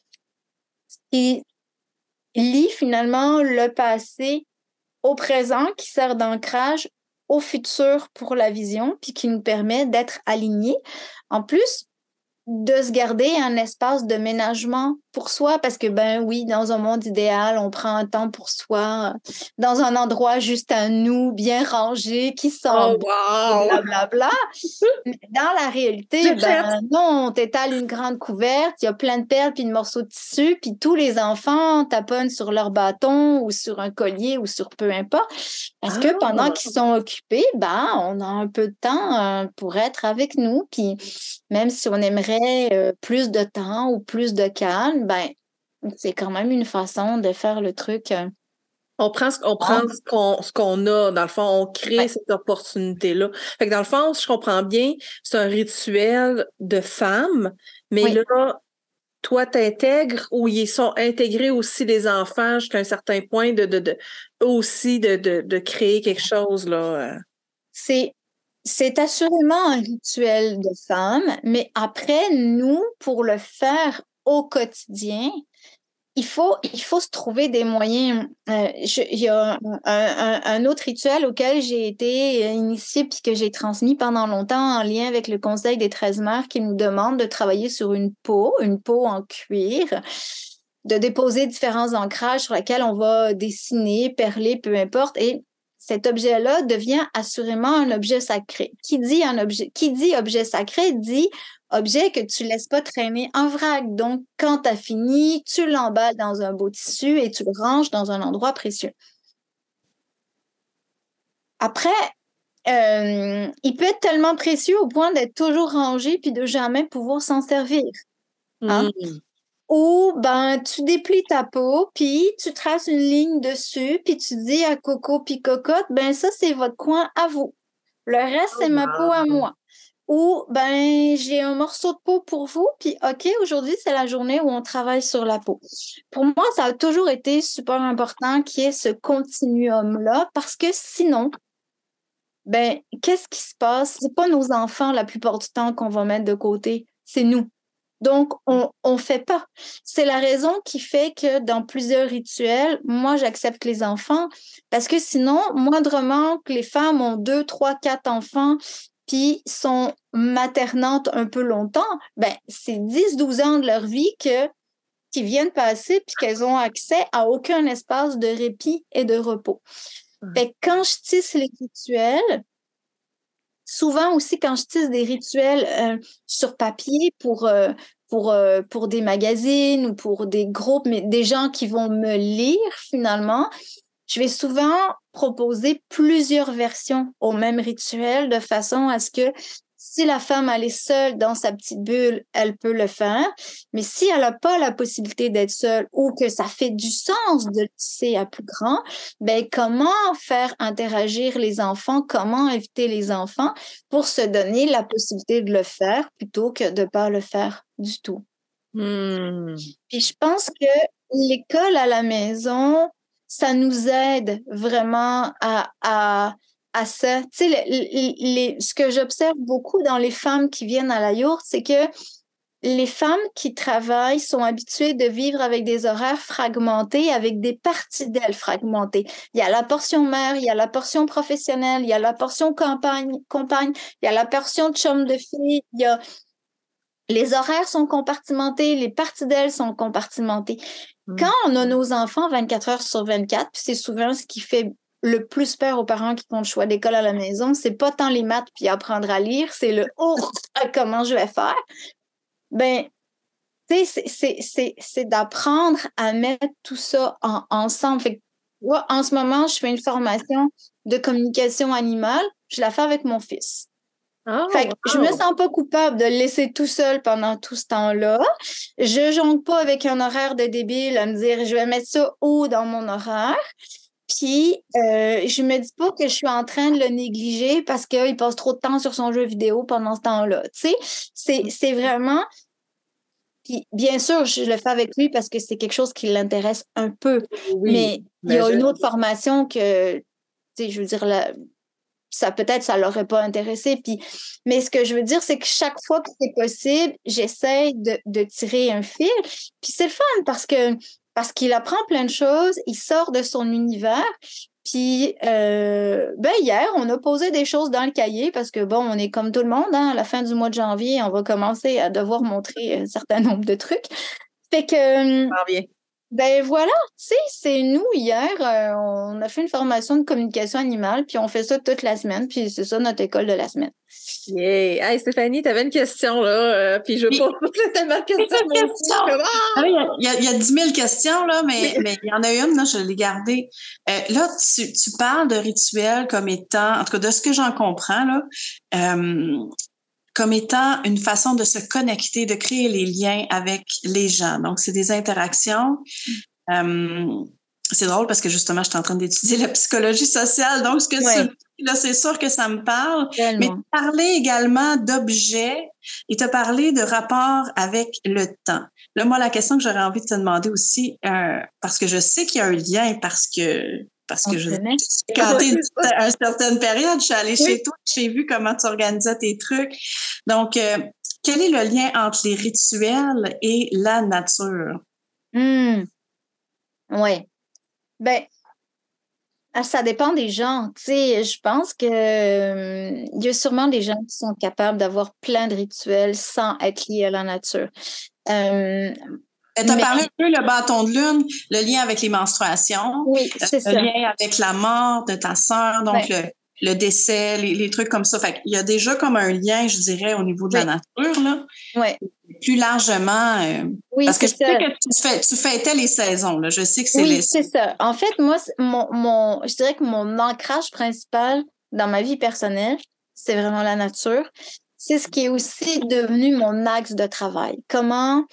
Qui lie finalement le passé au présent, qui sert d'ancrage au futur pour la vision, puis qui nous permet d'être alignés. En plus, de se garder un espace de ménagement pour soi, parce que, ben oui, dans un monde idéal, on prend un temps pour soi, dans un endroit juste à nous, bien rangé, qui sent blablabla. Mais dans la réalité, ben non, on t'étale une grande couverte, il y a plein de perles puis de morceaux de tissu, puis tous les enfants taponnent sur leur bâton ou sur un collier ou sur peu importe, parce que pendant qu'ils sont occupés, ben on a un peu de temps pour être avec nous, puis même si on aimerait plus de temps ou plus de calme, ben c'est quand même une façon de faire le truc. On prend ce qu'on a, dans le fond, on crée cette opportunité-là. Fait que dans le fond, si je comprends bien, c'est un rituel de femmes, mais là, toi, t'intègres ou ils sont intégrés aussi les enfants jusqu'à un certain point eux aussi de créer quelque chose, là. C'est assurément un rituel de femmes, mais après, nous, pour le faire au quotidien, il faut se trouver des moyens. Il y a un autre rituel auquel j'ai été initiée puis que j'ai transmis pendant longtemps en lien avec le Conseil des 13 mères qui nous demande de travailler sur une peau en cuir, de déposer différents ancrages sur lesquels on va dessiner, perler, peu importe. Et cet objet-là devient assurément un objet sacré. Qui dit objet sacré dit objet que tu ne laisses pas traîner en vrac. Donc, quand tu as fini, tu l'emballes dans un beau tissu et tu le ranges dans un endroit précieux. Après, il peut être tellement précieux au point d'être toujours rangé puis de jamais pouvoir s'en servir. Hein? Ou tu déplies ta peau, puis tu traces une ligne dessus, puis tu dis à Coco puis Cocotte, ça, c'est votre coin à vous. Le reste, c'est ma peau à moi. Ou, j'ai un morceau de peau pour vous, puis OK, aujourd'hui, c'est la journée où on travaille sur la peau. Pour moi, ça a toujours été super important qu'il y ait ce continuum-là, parce que sinon, qu'est-ce qui se passe? C'est pas nos enfants, la plupart du temps, qu'on va mettre de côté, c'est nous. Donc, on fait pas. C'est la raison qui fait que dans plusieurs rituels, moi, j'accepte les enfants parce que sinon, moindrement que les femmes ont 2, 3, 4 enfants puis sont maternantes un peu longtemps, c'est 10, 12 ans de leur vie qui viennent passer puis qu'elles ont accès à aucun espace de répit et de repos. Fait que quand je tisse les rituels, souvent aussi, quand je tisse des rituels sur papier pour des magazines ou pour des groupes, mais des gens qui vont me lire finalement, je vais souvent proposer plusieurs versions au même rituel de façon à ce que si la femme elle est seule dans sa petite bulle, elle peut le faire. Mais si elle n'a pas la possibilité d'être seule ou que ça fait du sens de le tisser à plus grand, comment faire interagir les enfants, comment inviter les enfants pour se donner la possibilité de le faire plutôt que de ne pas le faire du tout. Puis je pense que l'école à la maison, ça nous aide vraiment à ça. Tu sais, ce que j'observe beaucoup dans les femmes qui viennent à la yourte, c'est que les femmes qui travaillent sont habituées de vivre avec des horaires fragmentés, avec des parties d'elles fragmentées. Il y a la portion mère, il y a la portion professionnelle, il y a la portion compagne, il y a la portion de chum de fille, les horaires sont compartimentés, les parties d'elles sont compartimentées. Quand on a nos enfants 24 heures sur 24, puis c'est souvent ce qui fait le plus peur aux parents qui font le choix d'école à la maison, c'est pas tant les maths puis apprendre à lire, c'est le « oh, comment je vais faire ». C'est d'apprendre à mettre tout ça ensemble. Fait que, moi, en ce moment, je fais une formation de communication animale. Je la fais avec mon fils. Fait que je me sens pas coupable de le laisser tout seul pendant tout ce temps-là. Je jongle pas avec un horaire de débile à me dire je vais mettre ça où dans mon horaire. Puis, je me dis pas que je suis en train de le négliger parce qu'il passe trop de temps sur son jeu vidéo pendant ce temps-là. Tu sais, c'est vraiment... Puis, bien sûr, je le fais avec lui parce que c'est quelque chose qui l'intéresse un peu. Oui, mais il y a une autre formation que, tu sais, je veux dire, ça l'aurait pas intéressé. Mais ce que je veux dire, c'est que chaque fois que c'est possible, j'essaie de tirer un fil. Puis c'est le fun parce qu'il apprend plein de choses, il sort de son univers. Puis hier, on a posé des choses dans le cahier parce que on est comme tout le monde, hein, à la fin du mois de janvier, on va commencer à devoir montrer un certain nombre de trucs. Fait que voilà, tu sais, c'est nous hier, on a fait une formation de communication animale, puis on fait ça toute la semaine, puis c'est ça notre école de la semaine. Yeah! Hey, Stéphanie, tu avais une question, là, puis je veux pas tellement de questions. Il y a 10 000 questions, là, mais il y en a une, là, je l'ai gardée. Là, tu parles de rituels comme étant, en tout cas, de ce que j'en comprends, là, comme étant une façon de se connecter, de créer les liens avec les gens. Donc, c'est des interactions. C'est drôle parce que justement, je suis en train d'étudier la psychologie sociale. Donc, ce que tu dis, là, c'est sûr que ça me parle. Tellement. Mais tu parlais également d'objets et tu as parlé de rapport avec le temps. Là, moi, la question que j'aurais envie de te demander aussi, parce que je sais qu'il y a un lien, parce que quand tu es à une certaine période, je suis allée chez toi, j'ai vu comment tu organisais tes trucs. Donc, quel est le lien entre les rituels et la nature? Oui. Ben, ça dépend des gens. Tu sais, je pense que il y a sûrement des gens qui sont capables d'avoir plein de rituels sans être liés à la nature. Tu as parlé un peu le bâton de lune, le lien avec les menstruations, oui, c'est le ça. lien avec la mort de ta sœur, donc le décès, les trucs comme ça. Fait qu'il y a déjà comme un lien, je dirais, au niveau de la nature, là. Oui. Plus largement, oui, parce que je sais que tu fêtais les saisons, là. Je sais que c'est oui, c'est ça. En fait, moi, je dirais que mon ancrage principal dans ma vie personnelle, c'est vraiment la nature. C'est ce qui est aussi devenu mon axe de travail. Comment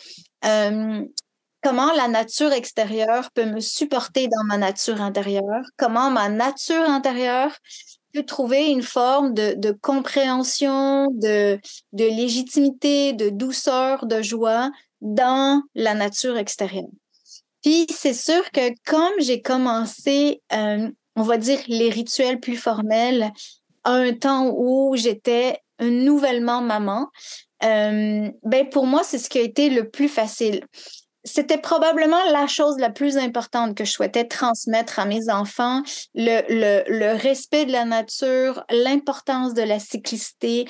la nature extérieure peut me supporter dans ma nature intérieure, comment ma nature intérieure peut trouver une forme de compréhension, de légitimité, de douceur, de joie dans la nature extérieure. Puis c'est sûr que comme j'ai commencé, on va dire, les rituels plus formels à un temps où j'étais nouvellement maman, ben pour moi, c'est ce qui a été le plus facile. C'était probablement la chose la plus importante que je souhaitais transmettre à mes enfants, le respect de la nature, l'importance de la cyclicité,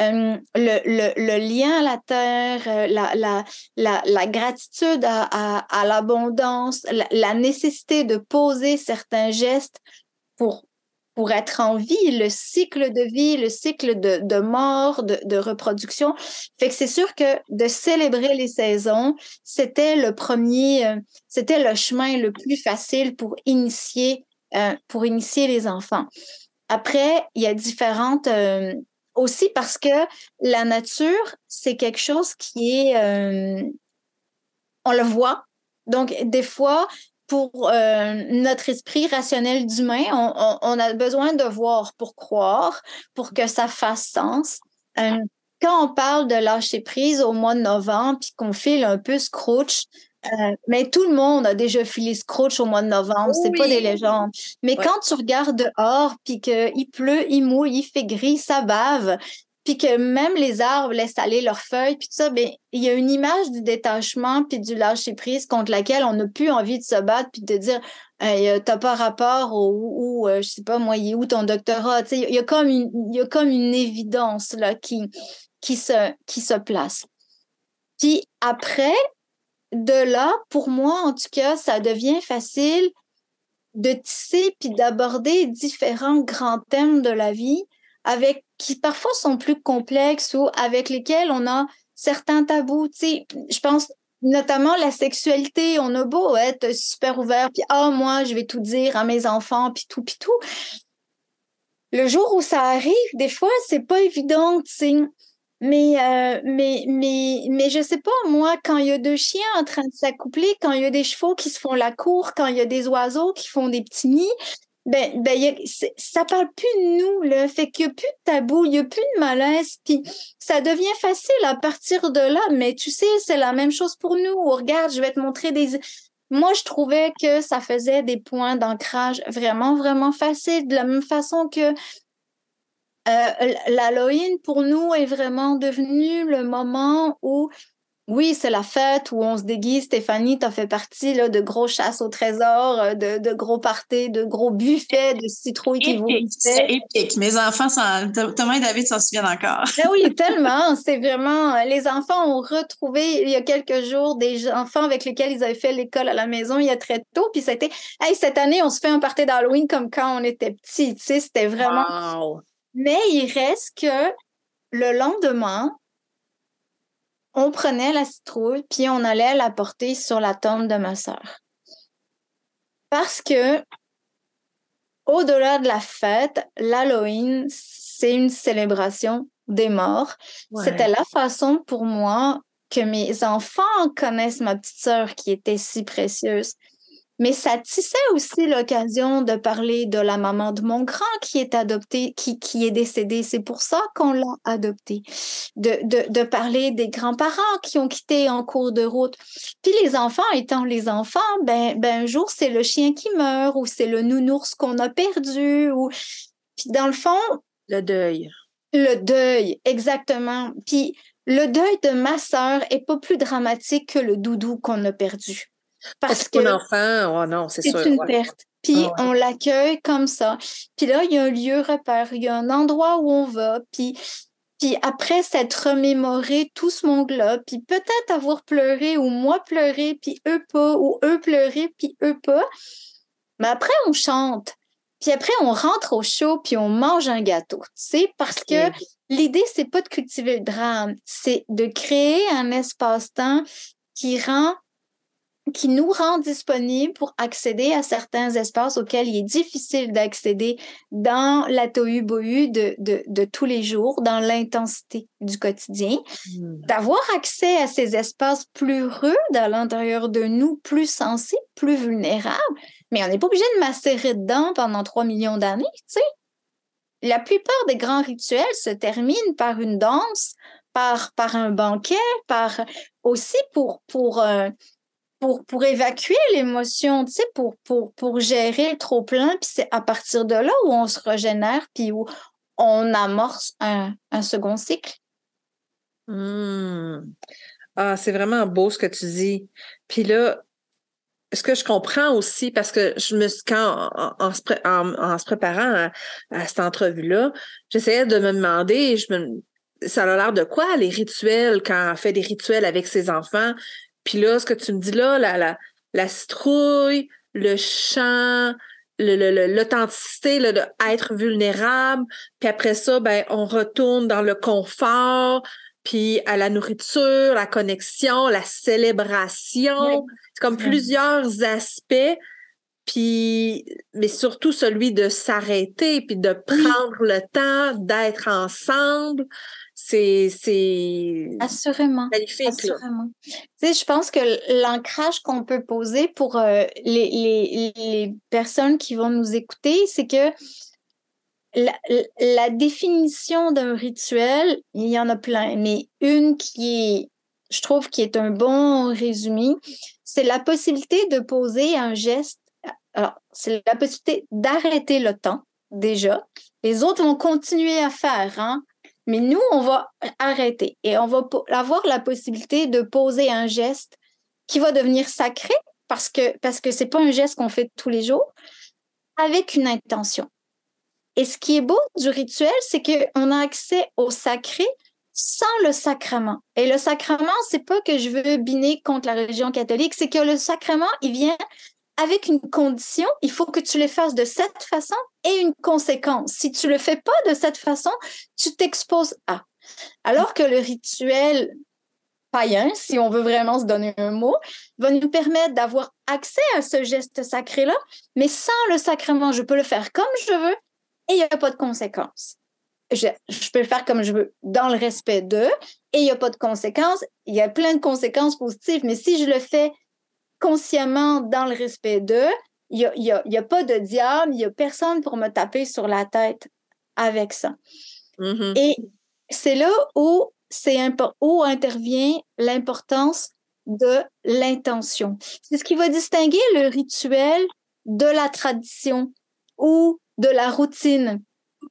le lien à la terre, la gratitude à l'abondance, la nécessité de poser certains gestes pour être en vie, le cycle de vie, le cycle de mort, de reproduction. Fait que c'est sûr que de célébrer les saisons, c'était le chemin le plus facile pour initier les enfants. Après, il y a différentes... aussi parce que la nature, c'est quelque chose qui est... on le voit. Donc, des fois, pour notre esprit rationnel d'humain, on a besoin de voir pour croire, pour que ça fasse sens. Quand on parle de lâcher prise au mois de novembre, puis qu'on file un peu Scrooge, mais tout le monde a déjà filé Scrooge au mois de novembre, c'est pas des légendes. Mais quand tu regardes dehors, puis qu'il pleut, il mouille, il fait gris, ça bave, puis que même les arbres laissent aller leurs feuilles, puis tout ça, ben il y a une image du détachement puis du lâcher-prise contre laquelle on n'a plus envie de se battre puis de dire hey, t'as pas rapport ou je sais pas moi, il est où ton doctorat? Tu sais, il y a comme une évidence là qui se place. Puis après, de là, pour moi, en tout cas, ça devient facile de tisser puis d'aborder différents grands thèmes de la vie qui parfois sont plus complexes ou avec lesquels on a certains tabous. Tu sais, je pense notamment la sexualité. On a beau être super ouvert, puis moi, je vais tout dire à mes enfants, puis tout, puis tout. Le jour où ça arrive, des fois, c'est pas évident, tu sais. Mais je sais pas, moi, quand il y a deux chiens en train de s'accoupler, quand il y a des chevaux qui se font la cour, quand il y a des oiseaux qui font des petits nids, ça parle plus de nous, là. Fait qu'il n'y a plus de tabou, il n'y a plus de malaise, puis ça devient facile à partir de là. Mais tu sais, c'est la même chose pour nous. Regarde, je vais te montrer des... Moi, je trouvais que ça faisait des points d'ancrage vraiment, vraiment faciles. De la même façon que l'Halloween, pour nous, est vraiment devenu le moment où, oui, c'est la fête où on se déguise. Stéphanie, t'as fait partie là, de gros chasses au trésor, de gros parties, de gros buffets de citrouilles qui vous C'est épique. Mes enfants, Thomas et David s'en souviennent encore. Ben oui, tellement. C'est vraiment... Les enfants ont retrouvé, il y a quelques jours, des enfants avec lesquels ils avaient fait l'école à la maison il y a très tôt. Puis c'était, hey, cette année, on se fait un party d'Halloween comme quand on était petits. Tu sais, c'était vraiment... Wow. Mais il reste que le lendemain, on prenait la citrouille puis on allait la porter sur la tombe de ma sœur. Parce que, au-delà de la fête, l'Halloween, c'est une célébration des morts. Ouais. C'était la façon pour moi que mes enfants connaissent ma petite sœur qui était si précieuse. Mais ça tissait aussi l'occasion de parler de la maman de mon grand qui est adoptée, qui est décédée. C'est pour ça qu'on l'a adoptée. De parler des grands-parents qui ont quitté en cours de route. Puis les enfants étant les enfants, un jour, c'est le chien qui meurt ou c'est le nounours qu'on a perdu. Puis dans le fond... Le deuil. Le deuil, exactement. Puis le deuil de ma sœur est pas plus dramatique que le doudou qu'on a perdu. Parce que mon enfant, oh non, c'est sûr. C'est une perte. Puis on l'accueille comme ça. Puis là, il y a un lieu repère, il y a un endroit où on va. Puis après s'être remémoré tout ce monde-là, puis peut-être avoir pleuré ou moi pleurer, puis eux pas, ou eux pleurer, puis eux pas. Mais après, on chante. Puis après, on rentre au show, puis on mange un gâteau. Tu sais, parce que l'idée, c'est pas de cultiver le drame, c'est de créer un espace-temps qui nous rend disponibles pour accéder à certains espaces auxquels il est difficile d'accéder dans la tohu-bohu de tous les jours, dans l'intensité du quotidien. D'avoir accès à ces espaces plus rudes à l'intérieur de nous, plus sensibles, plus vulnérables, mais on n'est pas obligé de macérer dedans pendant 3 millions d'années, tu sais. La plupart des grands rituels se terminent par une danse, par un banquet, aussi pour évacuer l'émotion, tu sais, pour gérer le trop-plein, puis c'est à partir de là où on se régénère, puis où on amorce un second cycle. Ah, c'est vraiment beau ce que tu dis. Puis là, ce que je comprends aussi, parce que en se préparant à cette entrevue-là, j'essayais de me demander, ça a l'air de quoi, les rituels, quand on fait des rituels avec ses enfants? Puis là, ce que tu me dis là, la citrouille, le chant, l'authenticité, de être vulnérable, puis après ça, ben, on retourne dans le confort, puis à la nourriture, la connexion, la célébration. C'est comme plusieurs aspects, mais surtout celui de s'arrêter, puis de prendre le temps d'être ensemble. C'est assurément magnifique. Assurément. Tu sais, je pense que l'ancrage qu'on peut poser pour les personnes qui vont nous écouter, c'est que la définition d'un rituel, il y en a plein, mais une je trouve, qui est un bon résumé, c'est la possibilité de poser un geste. Alors, c'est la possibilité d'arrêter le temps, déjà. Les autres vont continuer à faire, hein? Mais nous, on va arrêter et on va avoir la possibilité de poser un geste qui va devenir sacré parce que c'est pas un geste qu'on fait tous les jours, avec une intention. Et ce qui est beau du rituel, c'est qu'on a accès au sacré sans le sacrement. Et le sacrement, c'est pas que je veux biner contre la religion catholique, c'est que le sacrement, il vient avec une condition, il faut que tu le fasses de cette façon et une conséquence. Si tu le fais pas de cette façon, tu t'exposes à. Alors que le rituel païen, si on veut vraiment se donner un mot, va nous permettre d'avoir accès à ce geste sacré-là, mais sans le sacrement, je peux le faire comme je veux et il n'y a pas de conséquences. Je peux le faire comme je veux dans le respect d'eux et il n'y a pas de conséquences. Il y a plein de conséquences positives, mais si je le fais consciemment dans le respect d'eux, il y a pas de diable, il n'y a personne pour me taper sur la tête avec ça. Et c'est là où intervient l'importance de l'intention. C'est ce qui va distinguer le rituel de la tradition ou de la routine.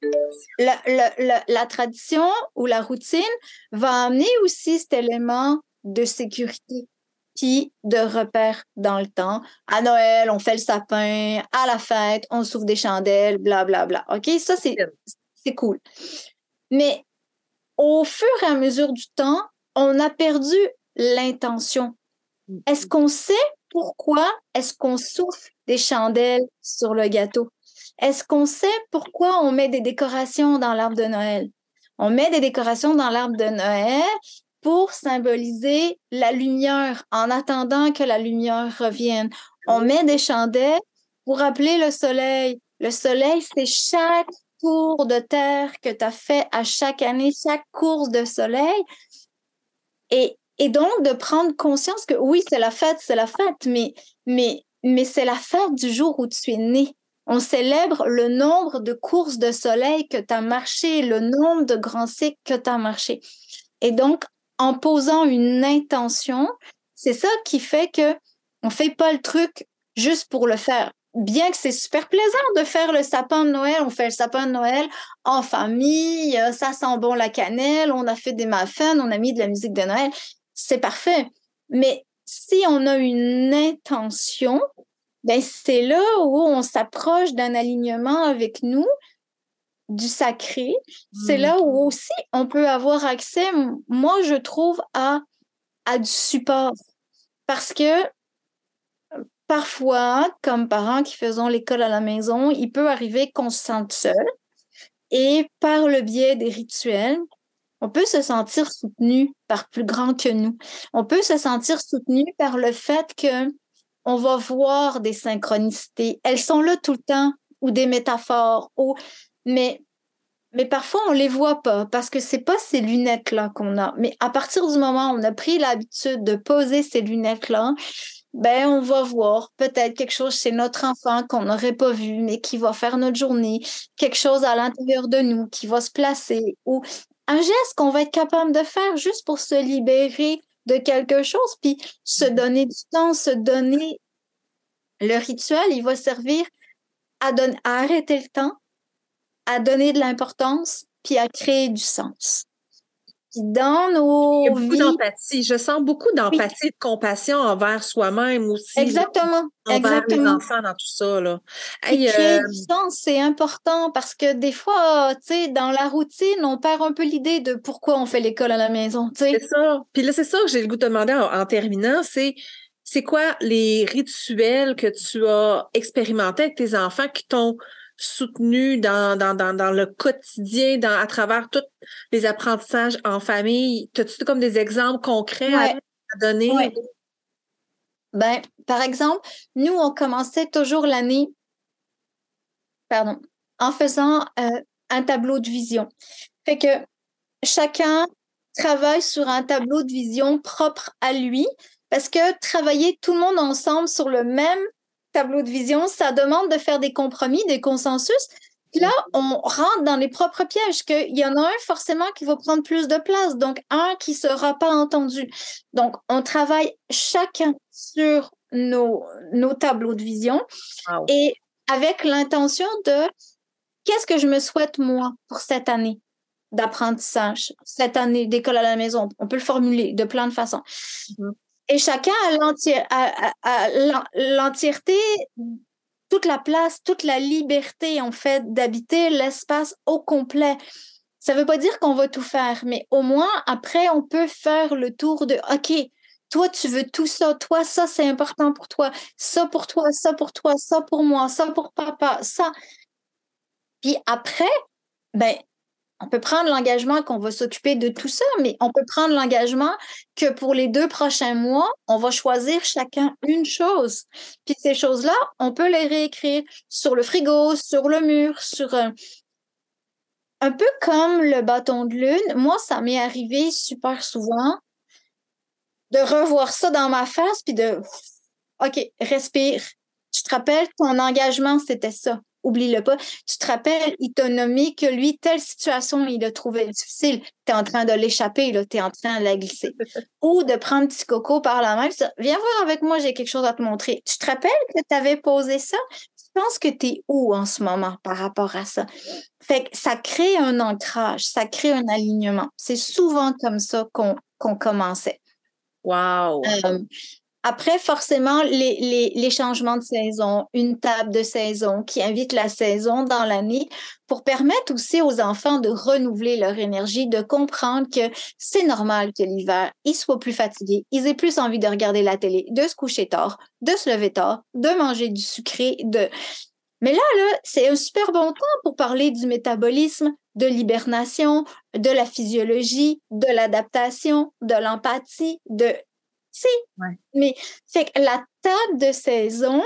La tradition ou la routine va amener aussi cet élément de sécurité puis de repère dans le temps. À Noël, on fait le sapin. À la fête, on souffle des chandelles, blablabla. OK? Ça, c'est cool. Mais au fur et à mesure du temps, on a perdu l'intention. Est-ce qu'on sait pourquoi est-ce qu'on souffle des chandelles sur le gâteau? Est-ce qu'on sait pourquoi on met des décorations dans l'arbre de Noël? On met des décorations dans l'arbre de Noël pour symboliser la lumière en attendant que la lumière revienne. On met des chandelles pour rappeler le soleil. Le soleil, c'est chaque tour de terre que tu as fait à chaque année, chaque course de soleil. Et donc, de prendre conscience que oui, c'est la fête, mais c'est la fête du jour où tu es né. On célèbre le nombre de courses de soleil que tu as marché, le nombre de grands cycles que tu as marché. Et donc, en posant une intention, c'est ça qui fait qu'on ne fait pas le truc juste pour le faire. Bien que c'est super plaisant de faire le sapin de Noël, on fait le sapin de Noël en famille, ça sent bon la cannelle, on a fait des muffins, on a mis de la musique de Noël, c'est parfait. Mais si on a une intention, ben c'est là où on s'approche d'un alignement avec nous, du sacré. C'est là où aussi on peut avoir accès, moi je trouve, à du support. Parce que parfois, comme parents qui faisons l'école à la maison, il peut arriver qu'on se sente seul. Et par le biais des rituels, on peut se sentir soutenu par plus grand que nous. On peut se sentir soutenu par le fait que on va voir des synchronicités. Elles sont là tout le temps, ou des métaphores, mais parfois on les voit pas parce que c'est pas ces lunettes-là qu'on a. Mais à partir du moment où on a pris l'habitude de poser ces lunettes-là, ben on va voir peut-être quelque chose chez notre enfant qu'on n'aurait pas vu, mais qui va faire notre journée, quelque chose à l'intérieur de nous qui va se placer, ou un geste qu'on va être capable de faire juste pour se libérer de quelque chose, puis se donner du temps, se donner le rituel, il va servir à arrêter le temps, à donner de l'importance, puis à créer du sens. Puis dans nos Il y a beaucoup vies... d'empathie. Je sens beaucoup d'empathie et de compassion envers soi-même aussi. Exactement. Envers les enfants dans tout ça. Là. Puis créer du sens, c'est important parce que des fois, tu sais, dans la routine, on perd un peu l'idée de pourquoi on fait l'école à la maison, tu sais. C'est ça. Puis là, c'est ça que j'ai le goût de te demander en terminant, c'est quoi les rituels que tu as expérimentés avec tes enfants qui t'ont soutenu dans le quotidien, à travers tous les apprentissages en famille? As-tu comme des exemples concrets à donner? Ouais. Ben, par exemple, nous, on commençait toujours l'année, en faisant un tableau de vision. Fait que chacun travaille sur un tableau de vision propre à lui, parce que travailler tout le monde ensemble sur le même tableau de vision, ça demande de faire des compromis, des consensus. Puis là, on rentre dans les propres pièges, qu'il y en a un forcément qui va prendre plus de place, donc un qui ne sera pas entendu. Donc, on travaille chacun sur nos tableaux de vision et avec l'intention de qu'est-ce que je me souhaite moi pour cette année d'apprentissage, cette année d'école à la maison. On peut le formuler de plein de façons. Et chacun a l'entièreté, toute la place, toute la liberté, en fait, d'habiter l'espace au complet. Ça ne veut pas dire qu'on va tout faire, mais au moins, après, on peut faire le tour de « OK, toi, tu veux tout ça. Toi, ça, c'est important pour toi. Ça pour toi, ça pour toi, ça pour moi, ça pour papa, ça. » Puis après, ben, on peut prendre l'engagement qu'on va s'occuper de tout ça, mais on peut prendre l'engagement que pour les 2 prochains mois, on va choisir chacun une chose. Puis ces choses-là, on peut les réécrire sur le frigo, sur le mur, sur un peu comme le bâton de lune. Moi, ça m'est arrivé super souvent de revoir ça dans ma face puis de OK, respire. Tu te rappelles, ton engagement, c'était ça. Oublie-le pas. Tu te rappelles, il t'a nommé que lui, telle situation, il a trouvé difficile. Tu es en train de l'échapper, tu es en train de la glisser. Ou de prendre petit coco par la main. Viens voir avec moi, j'ai quelque chose à te montrer. Tu te rappelles que tu avais posé ça? Tu penses que tu es où en ce moment par rapport à ça? Fait que ça crée un ancrage, ça crée un alignement. C'est souvent comme ça qu'on commençait. Wow! Après, forcément, les changements de saison, une table de saison qui invite la saison dans l'année pour permettre aussi aux enfants de renouveler leur énergie, de comprendre que c'est normal que l'hiver, ils soient plus fatigués, ils aient plus envie de regarder la télé, de se coucher tard, de se lever tard, de manger du sucré, Mais là, c'est un super bon temps pour parler du métabolisme, de l'hibernation, de la physiologie, de l'adaptation, de l'empathie, Mais fait que la table de saison,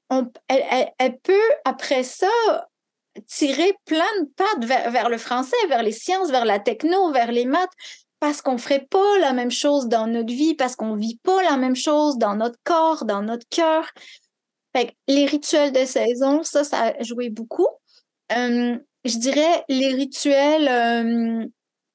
elle peut, après ça, tirer plein de pattes vers le français, vers les sciences, vers la techno, vers les maths, parce qu'on ne ferait pas la même chose dans notre vie, parce qu'on ne vit pas la même chose dans notre corps, dans notre cœur. Fait que les rituels de saison, ça a joué beaucoup. Je dirais les rituels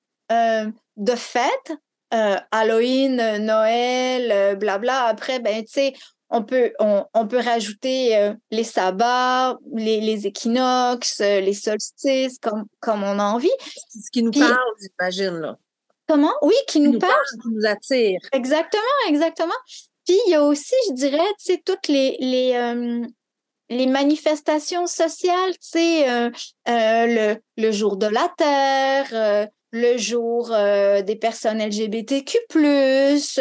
de fête, Halloween, Noël, blabla. Après, ben, tu sais, on peut rajouter les sabbats, les équinoxes, les solstices, comme on a envie. Ce qui nous parle, j'imagine, là. Comment? Oui, qui nous parle. Qui nous attire. Exactement. Puis il y a aussi, je dirais, tu sais, toutes les manifestations sociales, tu sais, le jour de la Terre, le jour des personnes LGBTQ+,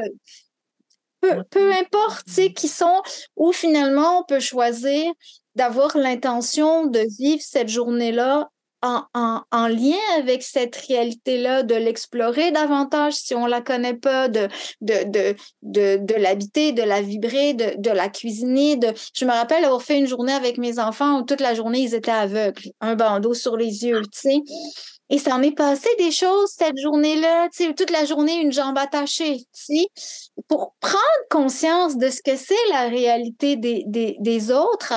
peu importe, tu sais, qui sont, où finalement on peut choisir d'avoir l'intention de vivre cette journée-là en lien avec cette réalité-là, de l'explorer davantage si on la connaît pas, de l'habiter, de la vibrer, de la cuisiner. Je me rappelle avoir fait une journée avec mes enfants où toute la journée, ils étaient aveugles, un bandeau sur les yeux, tu sais. Et ça m'est passé des choses cette journée-là, tu sais, toute la journée, une jambe attachée, tu sais, pour prendre conscience de ce que c'est la réalité des autres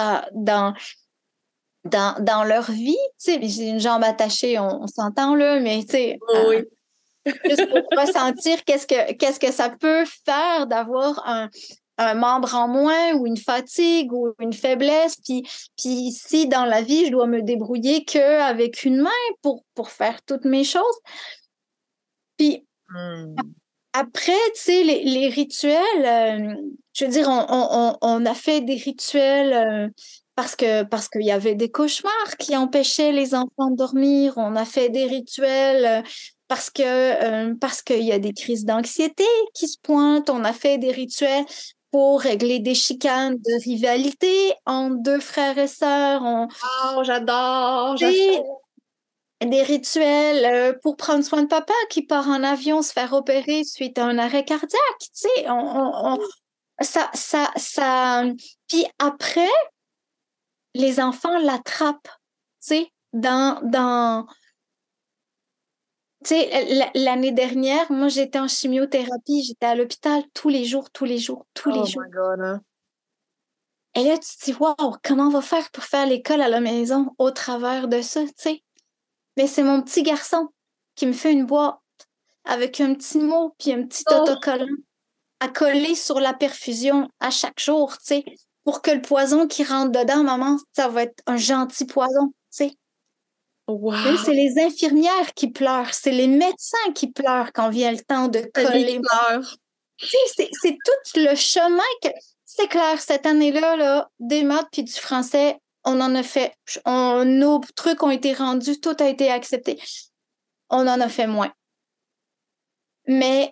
dans leur vie. Tu sais, j'ai une jambe attachée, on s'entend là, mais tu sais, Oui. juste pour ressentir qu'est-ce que ça peut faire d'avoir un membre en moins ou une fatigue ou une faiblesse. Puis si dans la vie, je dois me débrouiller qu'avec une main pour faire toutes mes choses. Puis après, tu sais, les rituels, je veux dire, on a fait des rituels parce qu'il y avait des cauchemars qui empêchaient les enfants de dormir. On a fait des rituels parce qu'il y a des crises d'anxiété qui se pointent. On a fait des rituels pour régler des chicanes de rivalité entre deux frères et sœurs. Oh, j'adore! Des rituels pour prendre soin de papa qui part en avion se faire opérer suite à un arrêt cardiaque. Tu sais, ça. Puis après, les enfants l'attrapent. Tu sais, tu sais, l'année dernière, moi, j'étais en chimiothérapie, j'étais à l'hôpital tous les jours. Oh my God, hein? Et là, tu te dis, wow, comment on va faire pour faire l'école à la maison au travers de ça, tu sais? Mais c'est mon petit garçon qui me fait une boîte avec un petit mot puis un petit autocollant à coller sur la perfusion à chaque jour, tu sais, pour que le poison qui rentre dedans, maman, ça va être un gentil poison, tu sais. Wow! C'est les infirmières qui pleurent, c'est les médecins qui pleurent quand vient le temps de coller. Tu sais, c'est tout le chemin que... C'est clair, cette année-là, là, des maths puis du français, on en a fait. Nos trucs ont été rendus, tout a été accepté. On en a fait moins. Mais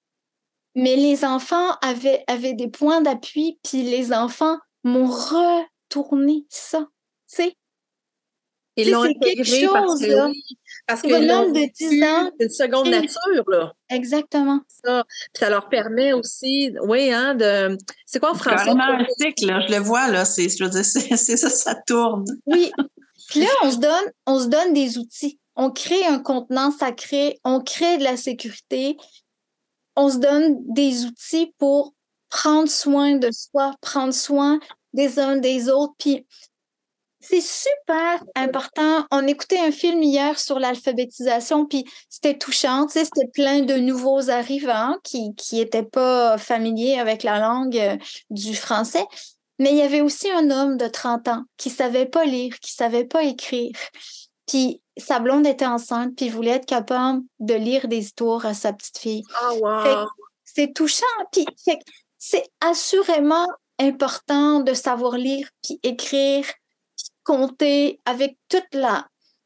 les enfants avaient des points d'appui, puis les enfants m'ont retourné ça. Tu sais? Ils l'ont intégré parce que l'homme de 10 ans. C'est une seconde nature, là. Exactement. Ça. Puis ça leur permet aussi, oui, hein, de... C'est quoi en français? Carrément un cycle, là, je le vois, là, je veux dire, c'est ça, ça tourne. Oui. Puis là, on se donne des outils. On crée un contenant sacré, on crée de la sécurité, on se donne des outils pour prendre soin de soi, prendre soin des uns des autres. Puis c'est super important. On écoutait un film hier sur l'alphabétisation, puis c'était touchant. Tu sais, c'était plein de nouveaux arrivants qui étaient pas familiers avec la langue du français. Mais il y avait aussi un homme de 30 ans qui savait pas lire, qui savait pas écrire. Puis sa blonde était enceinte, puis il voulait être capable de lire des histoires à sa petite fille. Oh, wow! C'est touchant. Puis c'est assurément important de savoir lire, puis écrire, compter avec toute la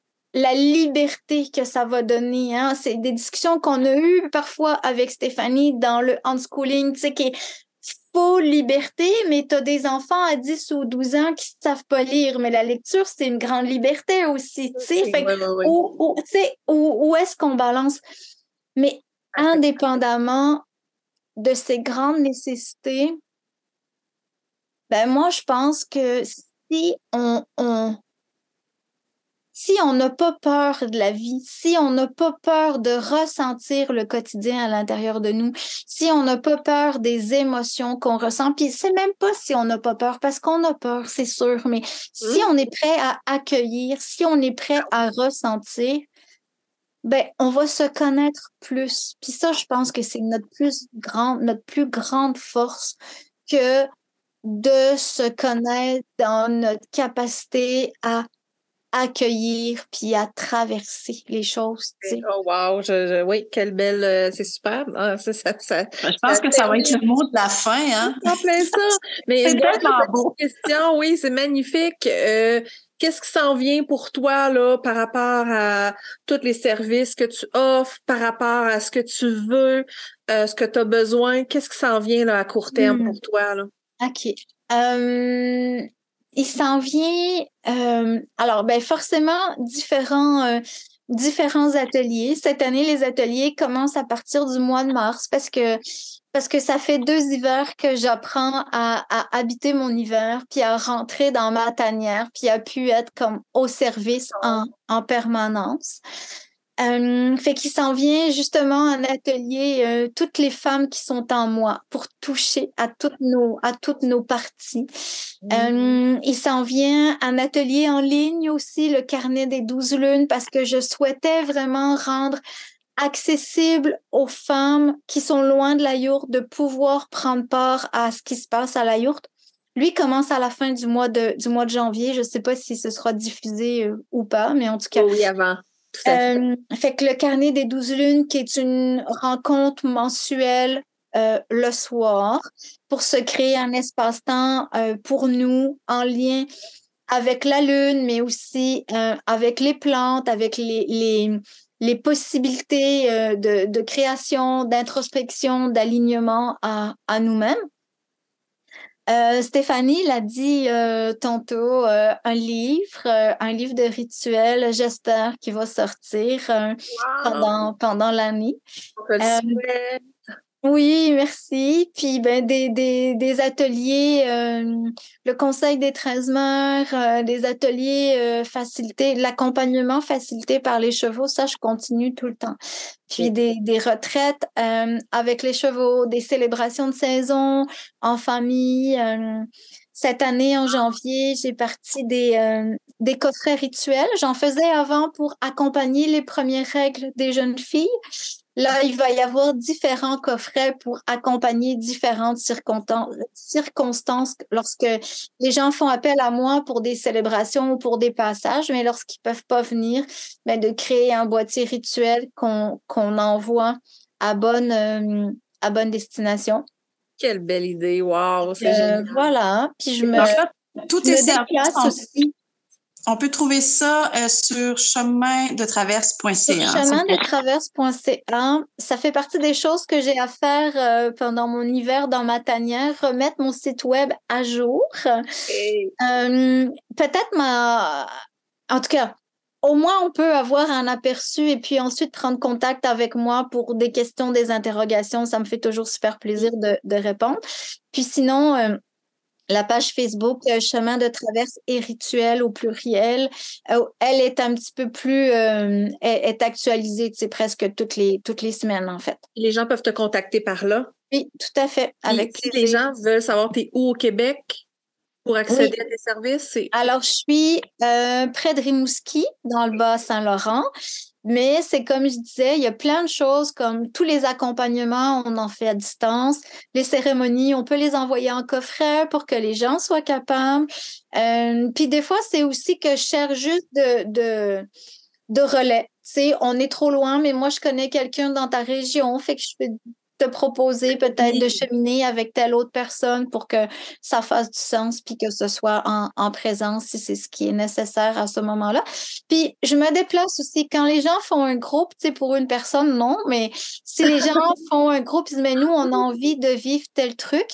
liberté que ça va donner. Hein? C'est des discussions qu'on a eues parfois avec Stéphanie dans le unschooling, tu sais, qui est full liberté, mais tu as des enfants à 10 ou 12 ans qui ne savent pas lire. Mais la lecture, c'est une grande liberté aussi. Tu sais, où est-ce qu'on balance? Mais indépendamment de ces grandes nécessités, ben moi, je pense que si on n'a pas peur de la vie, si on n'a pas peur de ressentir le quotidien à l'intérieur de nous, si on n'a pas peur des émotions qu'on ressent, puis c'est même pas si on n'a pas peur, parce qu'on a peur, c'est sûr, mais si on est prêt à accueillir, si on est prêt à ressentir, ben on va se connaître plus. Puis ça, je pense que c'est notre plus grande force que de se connaître dans notre capacité à accueillir puis à traverser les choses. Tu sais. Oh wow, oui, quelle belle, c'est super. Ah, Je pense que ça va être le mot de la fin, hein? En plein ça. Mais c'est tellement beau. Question, oui, c'est magnifique. Qu'est-ce qui s'en vient pour toi là par rapport à tous les services que tu offres, par rapport à ce que tu veux, ce que tu as besoin? Qu'est-ce qui s'en vient là à court terme pour toi là? OK. Il s'en vient, alors ben forcément différents ateliers. Cette année, les ateliers commencent à partir du mois de mars parce que ça fait 2 hivers que j'apprends à habiter mon hiver, puis à rentrer dans ma tanière, puis à pu être comme au service en permanence. Fait qu'il s'en vient justement un atelier toutes les femmes qui sont en moi pour toucher à toutes nos parties. Il s'en vient un atelier en ligne aussi, le carnet des 12 lunes, parce que je souhaitais vraiment rendre accessible aux femmes qui sont loin de la yourte de pouvoir prendre part à ce qui se passe à la yourte. Lui commence à la fin du mois de janvier. Je ne sais pas si ce sera diffusé ou pas, mais en tout cas. Oui, avant. Fait que le carnet des 12 lunes, qui est une rencontre mensuelle le soir pour se créer un espace-temps pour nous en lien avec la lune, mais aussi avec les plantes, avec les possibilités de création, d'introspection, d'alignement à nous-mêmes. Stéphanie l'a dit tantôt, un livre de rituels, j'espère qu'il va sortir pendant l'année. Oui, merci. Puis des ateliers, le conseil des 13 mères, des ateliers facilités, l'accompagnement facilité par les chevaux, ça je continue tout le temps. Puis des retraites avec les chevaux, des célébrations de saison en famille. Cette année, en janvier, j'ai parti des coffrets rituels. J'en faisais avant pour accompagner les premières règles des jeunes filles. Là, il va y avoir différents coffrets pour accompagner différentes circonstances lorsque les gens font appel à moi pour des célébrations ou pour des passages, mais lorsqu'ils peuvent pas venir, de créer un boîtier rituel qu'on envoie à bonne destination. Quelle belle idée, wow, c'est génial. Voilà, puis je me déplace aussi. On peut trouver ça sur chemindetraverse.ca. Sur chemindetraverse.ca. Ça fait partie des choses que j'ai à faire pendant mon hiver dans ma tanière, remettre mon site web à jour. Peut-être en tout cas, au moins on peut avoir un aperçu et puis ensuite prendre contact avec moi pour des questions, des interrogations. Ça me fait toujours super plaisir de répondre. Puis sinon... la page Facebook Chemin de traverse et rituel au pluriel, elle est un petit peu plus est actualisée, tu sais, presque toutes les semaines en fait. Les gens peuvent te contacter par là? Oui, tout à fait. Si les gens veulent savoir t'es où au Québec pour accéder à tes services? Alors, je suis près de Rimouski, dans le Bas-Saint-Laurent. Mais c'est comme je disais, il y a plein de choses comme tous les accompagnements, on en fait à distance. Les cérémonies, on peut les envoyer en coffret pour que les gens soient capables. Puis des fois, c'est aussi que je cherche juste de relais. Tu sais, on est trop loin, mais moi, je connais quelqu'un dans ta région, fait que je peux te proposer peut-être de cheminer avec telle autre personne pour que ça fasse du sens puis que ce soit en présence si c'est ce qui est nécessaire à ce moment-là. Puis je me déplace aussi quand les gens font un groupe, tu sais, pour une personne, non, mais si les gens font un groupe, ils disent, mais nous, on a envie de vivre tel truc,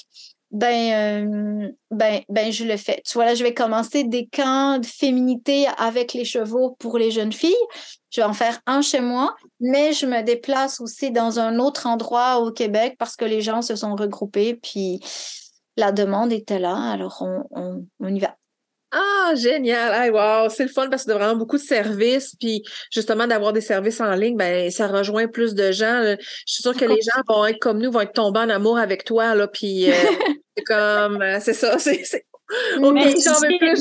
je le fais. Tu vois, là, je vais commencer des camps de féminité avec les chevaux pour les jeunes filles. Je vais en faire un chez moi, mais je me déplace aussi dans un autre endroit au Québec parce que les gens se sont regroupés, puis la demande était là, alors on y va. Ah, génial! Hey, wow! C'est le fun parce que c'est vraiment beaucoup de services, puis justement d'avoir des services en ligne, ça rejoint plus de gens. Je suis sûre que les gens vont être comme nous, vont être tombés en amour avec toi, là, puis c'est comme, c'est ça, c'est... OK, j'en veux plus.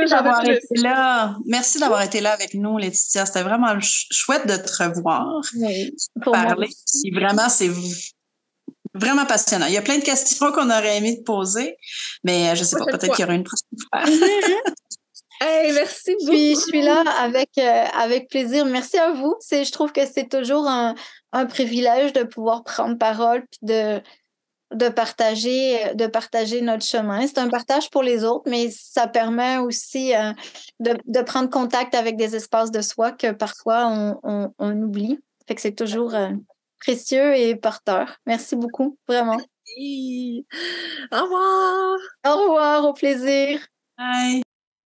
Merci d'avoir été là avec nous, Laetitia. C'était vraiment chouette de te revoir. Oui, parler. C'est vraiment passionnant. Il y a plein de questions qu'on aurait aimé te poser, mais je sais pas, peut-être qu'il y aura une prochaine fois. Hey, merci beaucoup. Puis je suis là avec plaisir. Merci à vous. Je trouve que c'est toujours un privilège de pouvoir prendre parole puis de partager notre chemin. C'est un partage pour les autres, mais ça permet aussi de prendre contact avec des espaces de soi que parfois on oublie. Fait que c'est toujours précieux et porteur. Merci beaucoup, vraiment. Merci. Au revoir. Au revoir, au plaisir. Bye.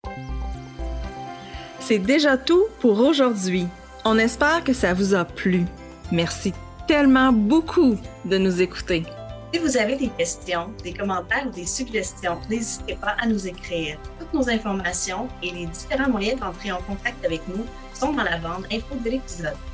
C'est déjà tout pour aujourd'hui. On espère que ça vous a plu. Merci tellement beaucoup de nous écouter. Si vous avez des questions, des commentaires ou des suggestions, n'hésitez pas à nous écrire. Toutes nos informations et les différents moyens d'entrer en contact avec nous sont dans la bande info de l'épisode.